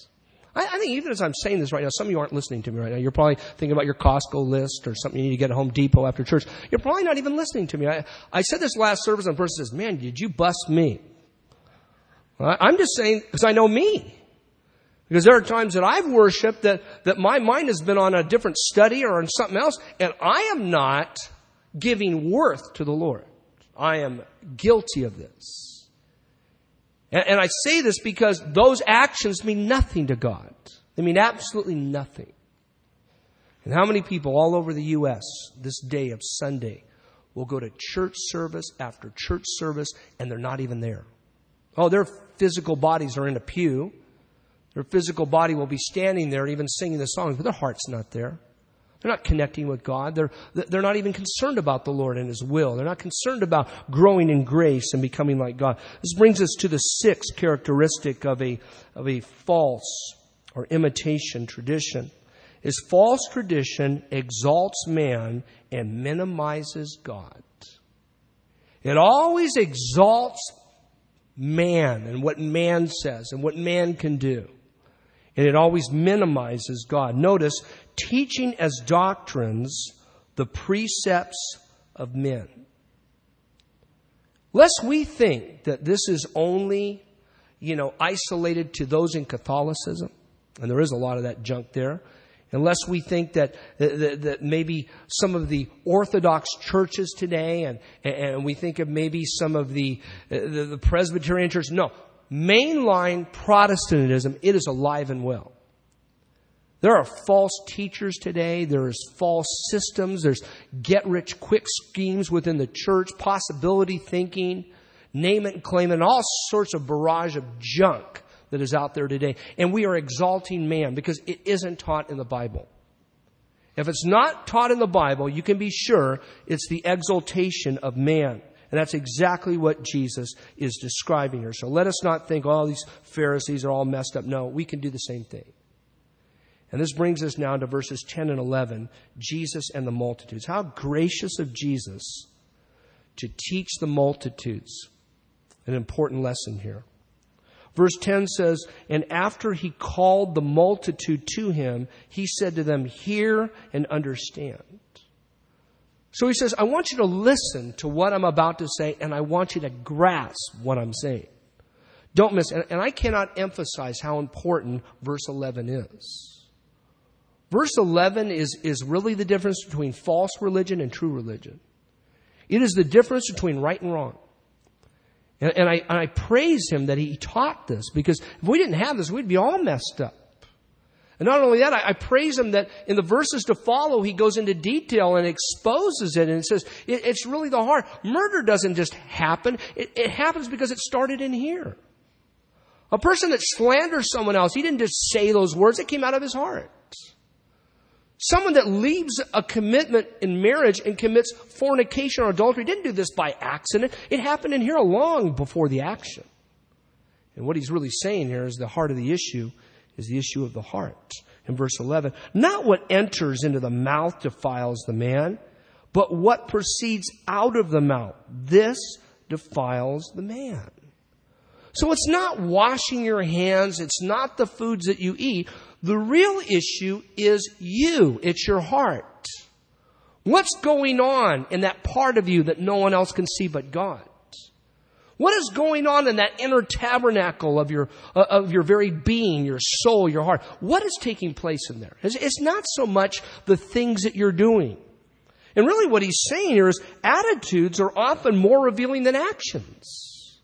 I, I think even as I'm saying this right now, some of you aren't listening to me right now. You're probably thinking about your Costco list or something you need to get at Home Depot after church. You're probably not even listening to me. I, I said this last service and a person says, man, did you bust me? Well, I'm just saying because I know me. Because there are times that I've worshiped that, that my mind has been on a different study or on something else, and I am not giving worth to the Lord. I am guilty of this. And, and I say this because those actions mean nothing to God. They mean absolutely nothing. And how many people all over the U S this day of Sunday will go to church service after church service and they're not even there? Oh, their physical bodies are in a pew. Their physical body will be standing there even singing the songs, but their heart's not there. They're not connecting with God. They're, they're not even concerned about the Lord and His will. They're not concerned about growing in grace and becoming like God. This brings us to the sixth characteristic of a, of a false or imitation tradition. Is false tradition exalts man and minimizes God. It always exalts man and what man says and what man can do. And it always minimizes God. Notice, teaching as doctrines the precepts of men. Lest we think that this is only, you know, isolated to those in Catholicism, and there is a lot of that junk there, unless we think that, that, that maybe some of the Orthodox churches today, and, and we think of maybe some of the, the, the Presbyterian church. No. Mainline Protestantism, it is alive and well. There are false teachers today. There's false systems. There's get-rich-quick schemes within the church, possibility thinking, name it and claim it, and all sorts of barrage of junk that is out there today. And we are exalting man because it isn't taught in the Bible. If it's not taught in the Bible, you can be sure it's the exaltation of man. And that's exactly what Jesus is describing here. So let us not think, oh, these Pharisees are all messed up. No, we can do the same thing. And this brings us now to verses ten and eleven, Jesus and the multitudes. How gracious of Jesus to teach the multitudes. An important lesson here. Verse ten says, and after he called the multitude to him, he said to them, hear and understand. So he says, I want you to listen to what I'm about to say, and I want you to grasp what I'm saying. Don't miss it. And I cannot emphasize how important verse eleven is. Verse eleven is, is really the difference between false religion and true religion. It is the difference between right and wrong. And, and, I, and I praise him that he taught this, because if we didn't have this, we'd be all messed up. And not only that, I, I praise him that in the verses to follow, he goes into detail and exposes it. And it says, it, it's really the heart. Murder doesn't just happen. It, it happens because it started in here. A person that slanders someone else, he didn't just say those words. It came out of his heart. Someone that leaves a commitment in marriage and commits fornication or adultery didn't do this by accident. It happened in here long before the action. And what he's really saying here is the heart of the issue is the issue of the heart. In verse eleven, not what enters into the mouth defiles the man, but what proceeds out of the mouth. This defiles the man. So it's not washing your hands. It's not the foods that you eat. The real issue is you. It's your heart. What's going on in that part of you that no one else can see but God? What is going on in that inner tabernacle of your uh, of your very being, your soul, your heart? What is taking place in there? It's, it's not so much the things that you're doing. And really what he's saying here is attitudes are often more revealing than actions.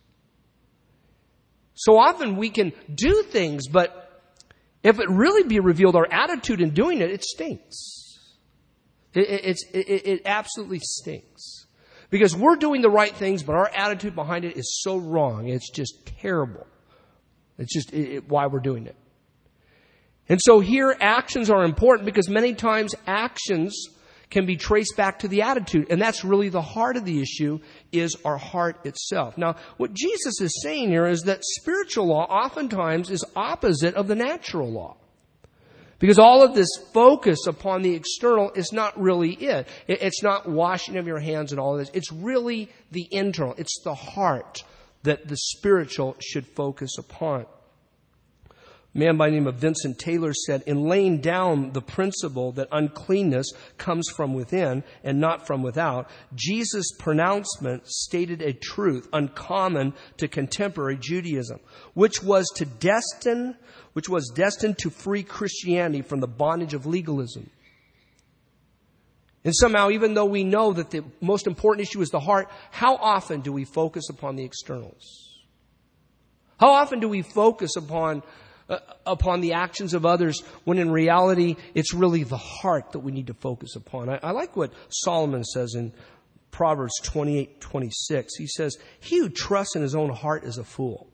So often we can do things, but if it really be revealed, our attitude in doing it, it stinks. It, it, it's, it, it absolutely stinks. Because we're doing the right things, but our attitude behind it is so wrong. It's just terrible. It's just it, it, why we're doing it. And so here, actions are important because many times actions can be traced back to the attitude. And that's really the heart of the issue, is our heart itself. Now, what Jesus is saying here is that spiritual law oftentimes is opposite of the natural law. Because all of this focus upon the external is not really it. It's not washing of your hands and all of this. It's really the internal. It's the heart that the spiritual should focus upon. A man by the name of Vincent Taylor said, in laying down the principle that uncleanness comes from within and not from without, Jesus' pronouncement stated a truth uncommon to contemporary Judaism, which was to destine, which was destined to free Christianity from the bondage of legalism. And somehow, even though we know that the most important issue is the heart, how often do we focus upon the externals? How often do we focus upon Uh, upon the actions of others, when in reality it's really the heart that we need to focus upon? I, I like what Solomon says in Proverbs twenty-eight twenty-six. He says, he who trusts in his own heart is a fool.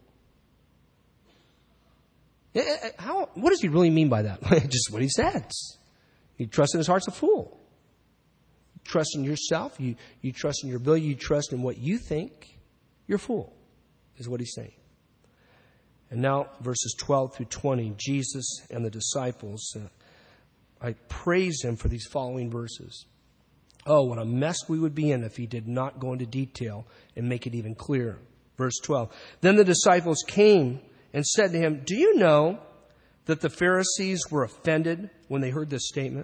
How, what does he really mean by that? Just what he says. He trusts in his heart's a fool. You trust in yourself, you, you trust in your ability, you trust in what you think, you're a fool, is what he's saying. And now, verses twelve through twenty, Jesus and the disciples, uh, I praise him for these following verses. Oh, what a mess we would be in if he did not go into detail and make it even clearer. Verse twelve, then the disciples came and said to him, do you know that the Pharisees were offended when they heard this statement?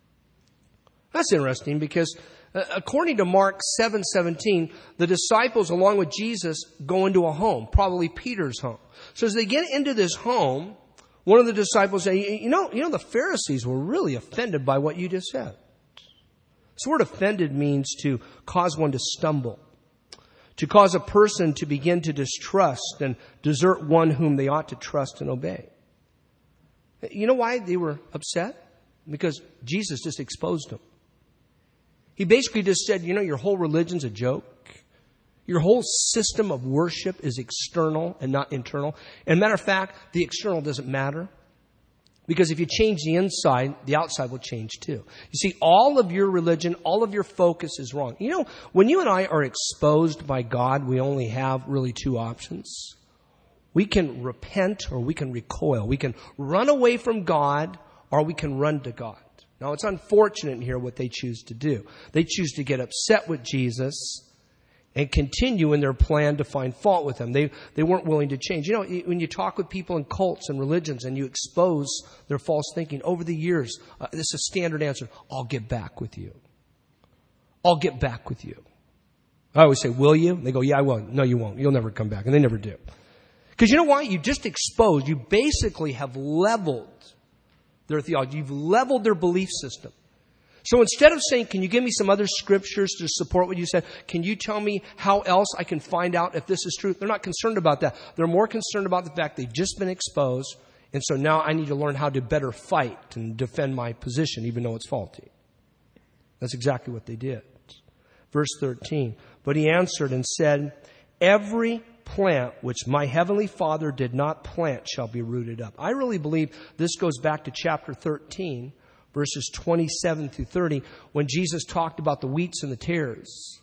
That's interesting because uh, according to Mark seven seventeen, the disciples, along with Jesus, go into a home, probably Peter's home. So as they get into this home, one of the disciples say, you know, you know, the Pharisees were really offended by what you just said. This word offended means to cause one to stumble, to cause a person to begin to distrust and desert one whom they ought to trust and obey. You know why they were upset? Because Jesus just exposed them. He basically just said, you know, your whole religion's a joke. Your whole system of worship is external and not internal. And matter of fact, the external doesn't matter. Because if you change the inside, the outside will change too. You see, all of your religion, all of your focus is wrong. You know, when you and I are exposed by God, we only have really two options. We can repent or we can recoil. We can run away from God or we can run to God. Now, it's unfortunate here what they choose to do. They choose to get upset with Jesus and continue in their plan to find fault with him. They they weren't willing to change. You know, when you talk with people in cults and religions and you expose their false thinking, over the years, uh, this is a standard answer, I'll get back with you. I'll get back with you. I always say, will you? They go, yeah, I will. No, you won't. You'll never come back. And they never do. Because you know why? You just exposed, you basically have leveled their theology. You've leveled their belief system. So instead of saying, can you give me some other scriptures to support what you said? Can you tell me how else I can find out if this is true? They're not concerned about that. They're more concerned about the fact they've just been exposed. And so now I need to learn how to better fight and defend my position, even though it's faulty. That's exactly what they did. Verse thirteen, but he answered and said, every plant which my heavenly Father did not plant shall be rooted up. I really believe this goes back to chapter thirteen, verses twenty-seven through thirty, when Jesus talked about the wheats and the tares.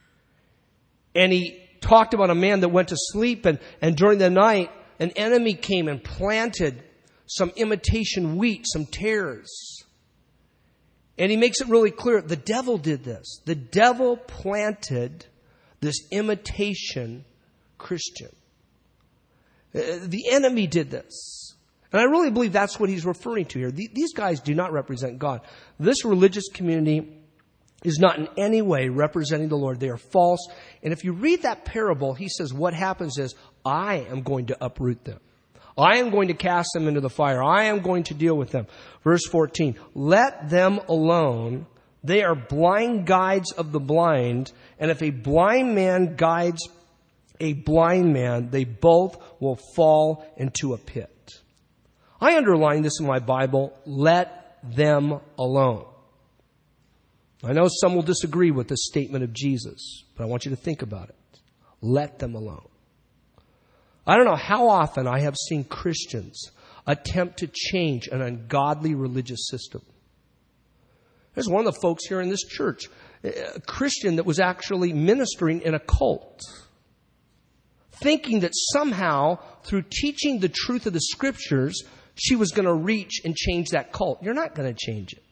And he talked about a man that went to sleep, and, and during the night, an enemy came and planted some imitation wheat, some tares. And he makes it really clear, the devil did this. The devil planted this imitation Christian. The enemy did this. And I really believe that's what he's referring to here. These guys do not represent God. This religious community is not in any way representing the Lord. They are false. And if you read that parable, he says what happens is, I am going to uproot them. I am going to cast them into the fire. I am going to deal with them. Verse fourteen, let them alone. They are blind guides of the blind. And if a blind man guides a blind man, they both will fall into a pit. I underline this in my Bible, let them alone. I know some will disagree with this statement of Jesus, but I want you to think about it. Let them alone. I don't know how often I have seen Christians attempt to change an ungodly religious system. There's one of the folks here in this church, a Christian that was actually ministering in a cult, thinking that somehow through teaching the truth of the scriptures, she was going to reach and change that cult. You're not going to change it.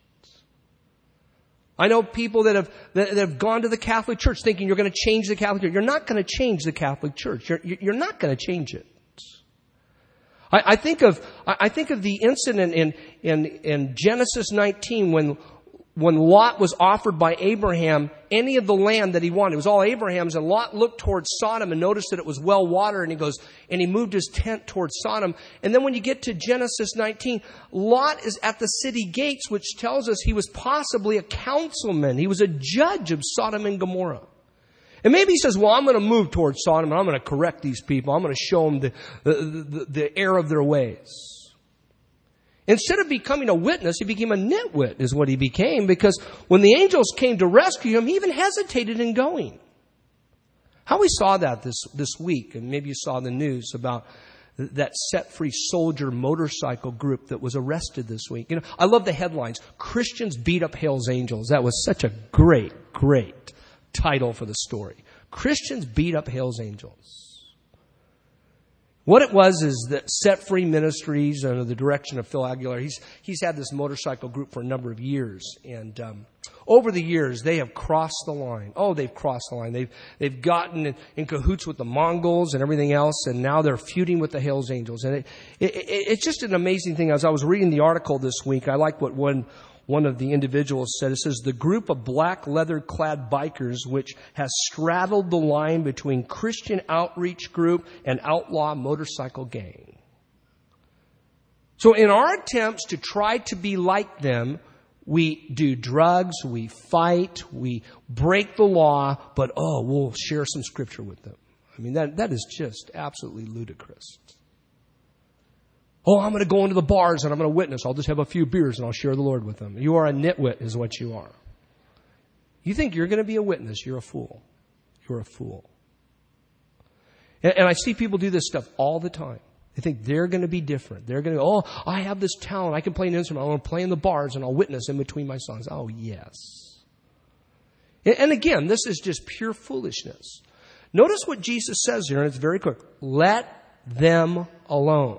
I know people that have that have gone to the Catholic Church thinking you're going to change the Catholic Church. You're not going to change the Catholic Church. You're, you're not going to change it. I, I think of I think of the incident in in, in Genesis nineteen when when Lot was offered by Abraham any of the land that he wanted. It was all Abraham's, and Lot looked towards Sodom and noticed that it was well watered, and he goes, and he moved his tent towards Sodom. And then when you get to Genesis nineteen, Lot is at the city gates, which tells us he was possibly a councilman. He was a judge of Sodom and Gomorrah. And maybe he says, well, I'm going to move towards Sodom, and I'm going to correct these people. I'm going to show them the, the, the, the error of their ways. Instead of becoming a witness, he became a nitwit, is what he became, because when the angels came to rescue him, he even hesitated in going. How we saw that this, this week, and maybe you saw the news about that set-free soldier motorcycle group that was arrested this week. You know, I love the headlines. Christians beat up Hell's Angels. That was such a great, great title for the story. Christians beat up Hell's Angels. What it was is that Set Free Ministries, under the direction of Phil Aguilar, he's he's had this motorcycle group for a number of years, and um, over the years they have crossed the line. Oh, they've crossed the line. They've they've gotten in, in cahoots with the Mongols and everything else, and now they're feuding with the Hells Angels. And it, it, it, it's just an amazing thing. As I was reading the article this week, I like what one. One of the individuals said, it says, the group of black leather-clad bikers which has straddled the line between Christian outreach group and outlaw motorcycle gang. So in our attempts to try to be like them, we do drugs, we fight, we break the law, but oh, we'll share some scripture with them. I mean, that that is just absolutely ludicrous. Oh, I'm going to go into the bars and I'm going to witness. I'll just have a few beers and I'll share the Lord with them. You are a nitwit is what you are. You think you're going to be a witness. You're a fool. You're a fool. And, and I see people do this stuff all the time. They think they're going to be different. They're going to go, oh, I have this talent. I can play an instrument. I'm going to play in the bars and I'll witness in between my songs. Oh, yes. And, and again, this is just pure foolishness. Notice what Jesus says here, and it's very quick. Let them alone.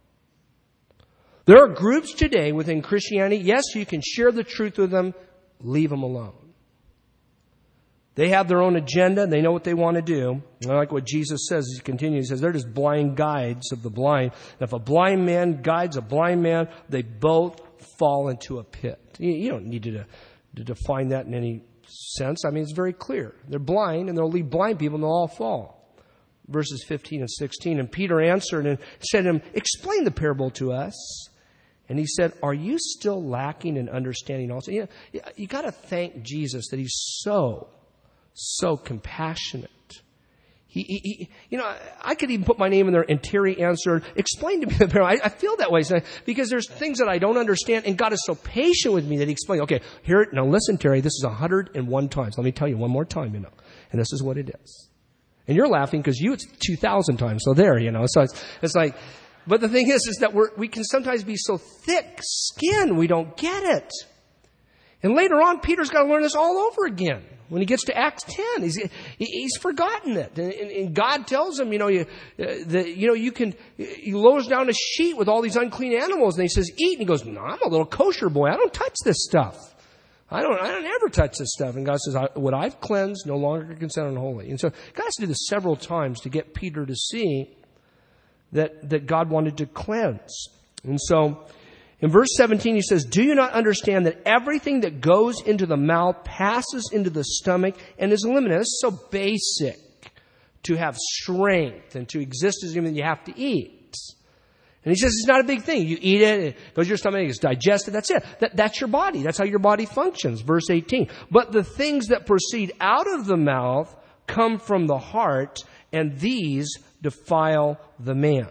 There are groups today within Christianity. Yes, you can share the truth with them. Leave them alone. They have their own agenda. They know what they want to do. And I like what Jesus says. He continues. He says, they're just blind guides of the blind. And if a blind man guides a blind man, they both fall into a pit. You don't need to, to define that in any sense. I mean, it's very clear. They're blind, and they'll lead blind people, and they'll all fall. Verses fifteen and sixteen. And Peter answered and said to him, explain the parable to us. And he said, are you still lacking in understanding also? You know, you got to thank Jesus that he's so, so compassionate. He, he, he, you know, I could even put my name in there and Terry answered, explain to me the parable. I, I feel that way because there's things that I don't understand, and God is so patient with me that he explains, okay, here, now listen, Terry, this is one hundred one times. Let me tell you one more time, you know, and this is what it is. And you're laughing because you, it's two thousand times. So there, you know, so it's, it's like, but the thing is, is that we're, we can sometimes be so thick-skinned, we don't get it. And later on, Peter's got to learn this all over again. When he gets to Acts ten, he's he's forgotten it, and, and God tells him, you know, you uh, the, you know, you can. He lowers down a sheet with all these unclean animals, and he says, "Eat." And he goes, "No, I'm a little kosher boy. I don't touch this stuff. I don't. I don't ever touch this stuff." And God says, "What I've cleansed, no longer consider unholy." And so God has to do this several times to get Peter to see that, that God wanted to cleanse. And so in verse seventeen, he says, do you not understand that everything that goes into the mouth passes into the stomach and is eliminated? It's so basic to have strength and to exist as human, you have to eat. And he says it's not a big thing. You eat it, it goes to your stomach, it's digested, that's it. That, that's your body. That's how your body functions. Verse eighteen. But the things that proceed out of the mouth come from the heart, and these defile the man.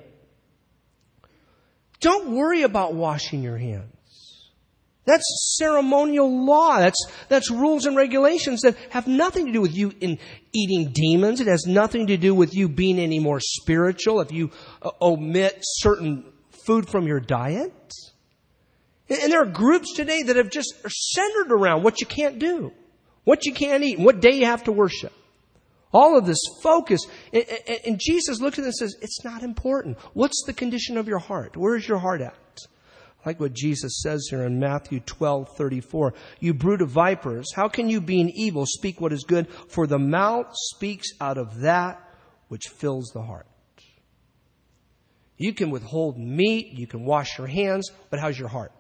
Don't worry about washing your hands. That's ceremonial law. That's, that's rules and regulations that have nothing to do with you in eating demons. It has nothing to do with you being any more spiritual if you uh, omit certain food from your diet. And, and there are groups today that have just are centered around what you can't do, what you can't eat, and what day you have to worship. All of this focus. And, and, and Jesus looks at it and says, it's not important. What's the condition of your heart? Where is your heart at? Like what Jesus says here in Matthew twelve thirty-four. You brood of vipers, how can you, being evil, speak what is good? For the mouth speaks out of that which fills the heart. You can withhold meat. You can wash your hands. But how's your heart?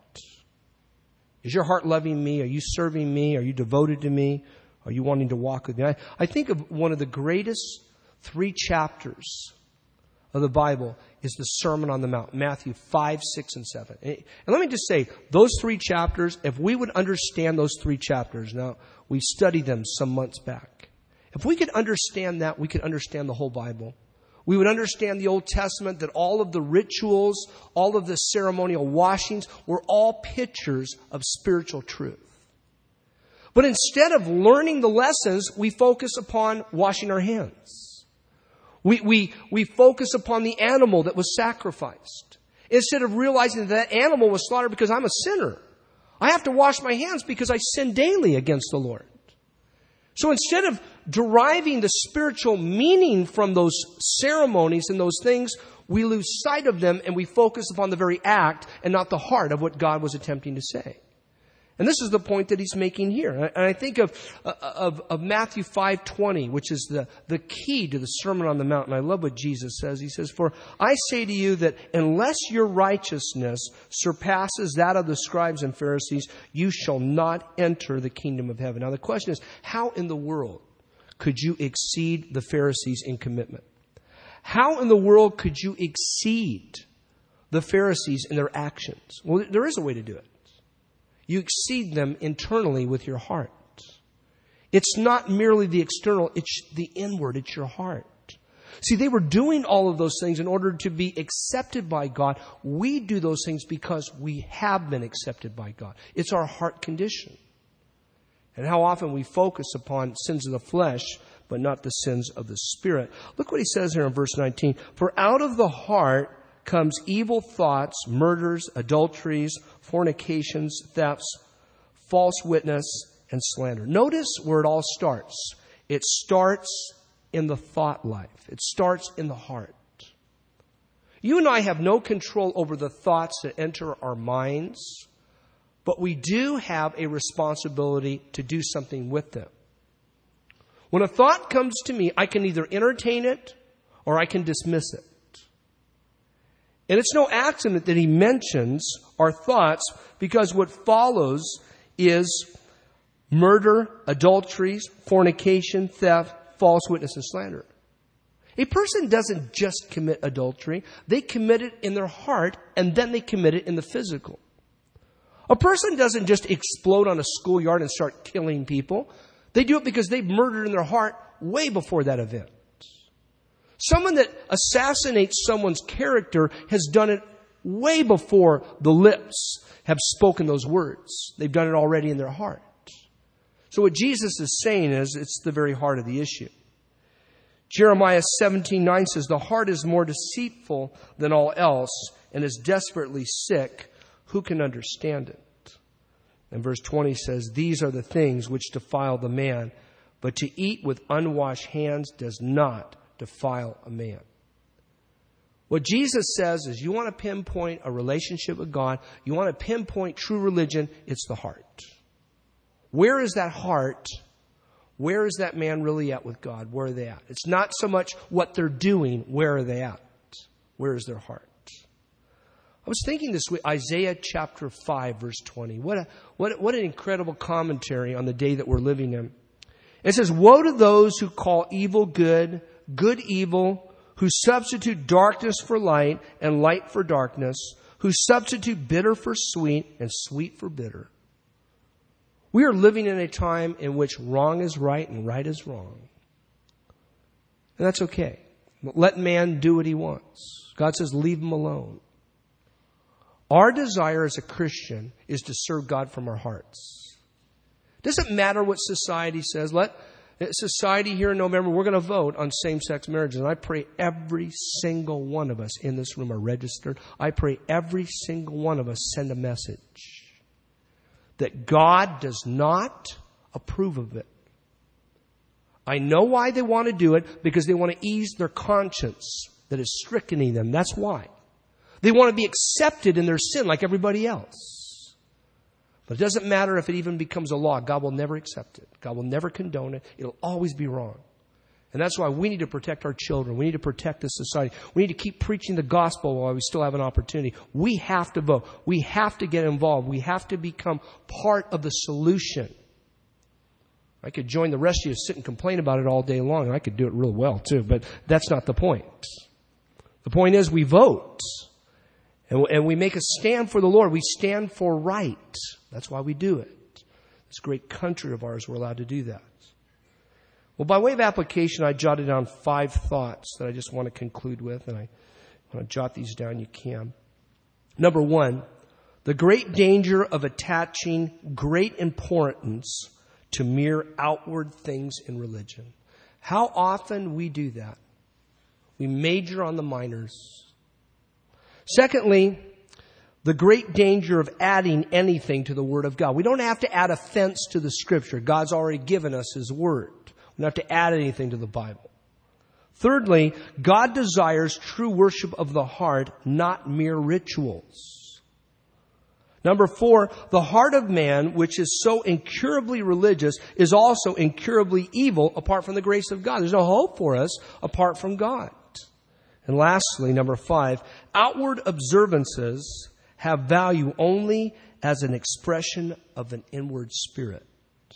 Is your heart loving me? Are you serving me? Are you devoted to me? Are you wanting to walk with me? I, I think of one of the greatest three chapters of the Bible is the Sermon on the Mount, Matthew five, six, and seven. And let me just say, those three chapters, if we would understand those three chapters, now we studied them some months back. If we could understand that, we could understand the whole Bible. We would understand the Old Testament, that all of the rituals, all of the ceremonial washings were all pictures of spiritual truth. But instead of learning the lessons, we focus upon washing our hands. We, we, we focus upon the animal that was sacrificed. Instead of realizing that, that animal was slaughtered because I'm a sinner. I have to wash my hands because I sin daily against the Lord. So instead of deriving the spiritual meaning from those ceremonies and those things, we lose sight of them and we focus upon the very act and not the heart of what God was attempting to say. And this is the point that he's making here. And I think of, of, of Matthew five twenty, which is the, the key to the Sermon on the Mount. And I love what Jesus says. He says, "For I say to you that unless your righteousness surpasses that of the scribes and Pharisees, you shall not enter the kingdom of heaven." Now the question is, how in the world could you exceed the Pharisees in commitment? How in the world could you exceed the Pharisees in their actions? Well, there is a way to do it. You exceed them internally with your heart. It's not merely the external, it's the inward, it's your heart. See, they were doing all of those things in order to be accepted by God. We do those things because we have been accepted by God. It's our heart condition. And how often we focus upon sins of the flesh, but not the sins of the Spirit. Look what he says here in verse nineteen. "For out of the heart comes evil thoughts, murders, adulteries, fornications, thefts, false witness, and slander." Notice where it all starts. It starts in the thought life. It starts in the heart. You and I have no control over the thoughts that enter our minds, but we do have a responsibility to do something with them. When a thought comes to me, I can either entertain it or I can dismiss it. And it's no accident that he mentions our thoughts, because what follows is murder, adulteries, fornication, theft, false witness, and slander. A person doesn't just commit adultery. They commit it in their heart, and then they commit it in the physical. A person doesn't just explode on a schoolyard and start killing people. They do it because they've murdered in their heart way before that event. Someone that assassinates someone's character has done it way before the lips have spoken those words. They've done it already in their heart. So what Jesus is saying is, it's the very heart of the issue. Jeremiah seventeen nine says, "The heart is more deceitful than all else and is desperately sick. Who can understand it?" And verse twenty says, "These are the things which defile the man, but to eat with unwashed hands does not defile a man." What Jesus says is, you want to pinpoint a relationship with God, you want to pinpoint true religion, it's the heart. Where is that heart? Where is that man really at with God? Where are they at? It's not so much what they're doing, where are they at? Where is their heart? I was thinking this week, Isaiah chapter five, verse twenty. What a, what, what an incredible commentary on the day that we're living in. It says, "Woe to those who call evil good, good evil, who substitute darkness for light and light for darkness, who substitute bitter for sweet and sweet for bitter." We are living in a time in which wrong is right and right is wrong. And that's okay. Let man do what he wants. God says, leave him alone. Our desire as a Christian is to serve God from our hearts. Doesn't matter what society says. Let society here in November, we're going to vote on same-sex marriages. And I pray every single one of us in this room are registered. I pray every single one of us send a message that God does not approve of it. I know why they want to do it, because they want to ease their conscience that is strickening them. That's why. They want to be accepted in their sin like everybody else. But it doesn't matter if it even becomes a law. God will never accept it. God will never condone it. It'll always be wrong. And that's why we need to protect our children. We need to protect this society. We need to keep preaching the gospel while we still have an opportunity. We have to vote. We have to get involved. We have to become part of the solution. I could join the rest of you, sit and complain about it all day long, and I could do it real well too, but that's not the point. The point is we vote. And, and we make a stand for the Lord. We stand for right. That's why we do it. This great country of ours, we're allowed to do that. Well, by way of application, I jotted down five thoughts that I just want to conclude with, and I want to jot these down. You can. Number one, the great danger of attaching great importance to mere outward things in religion. How often we do that. We major on the minors. Secondly, the great danger of adding anything to the Word of God. We don't have to add offense to the Scripture. God's already given us His Word. We don't have to add anything to the Bible. Thirdly, God desires true worship of the heart, not mere rituals. Number four, the heart of man, which is so incurably religious, is also incurably evil apart from the grace of God. There's no hope for us apart from God. And lastly, number five, outward observances have value only as an expression of an inward spirit.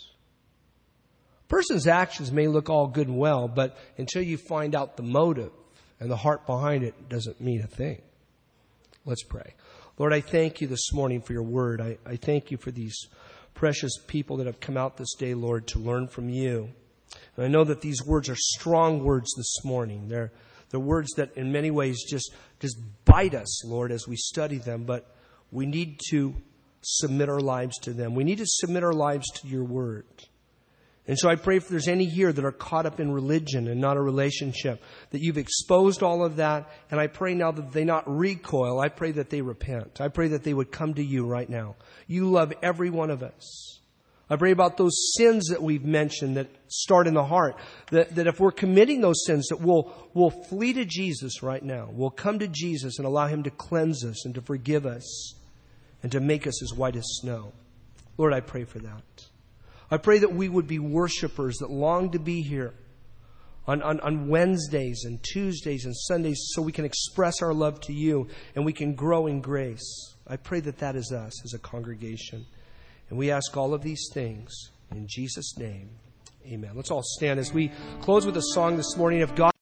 A person's actions may look all good and well, but until you find out the motive and the heart behind it, it doesn't mean a thing. Let's pray. Lord, I thank you this morning for your word. I, I thank you for these precious people that have come out this day, Lord, to learn from you. And I know that these words are strong words this morning. They're, they're words that in many ways just, just bite us, Lord, as we study them, but we need to submit our lives to them. We need to submit our lives to your word. And so I pray if there's any here that are caught up in religion and not a relationship, that you've exposed all of that. And I pray now that they not recoil. I pray that they repent. I pray that they would come to you right now. You love every one of us. I pray about those sins that we've mentioned that start in the heart. That, that if we're committing those sins, that we'll, we'll flee to Jesus right now. We'll come to Jesus and allow Him to cleanse us and to forgive us and to make us as white as snow. Lord, I pray for that. I pray that we would be worshipers that long to be here on, on, on Wednesdays and Tuesdays and Sundays so we can express our love to you and we can grow in grace. I pray that that is us as a congregation. And we ask all of these things in Jesus' name. Amen. Let's all stand as we close with a song this morning of God.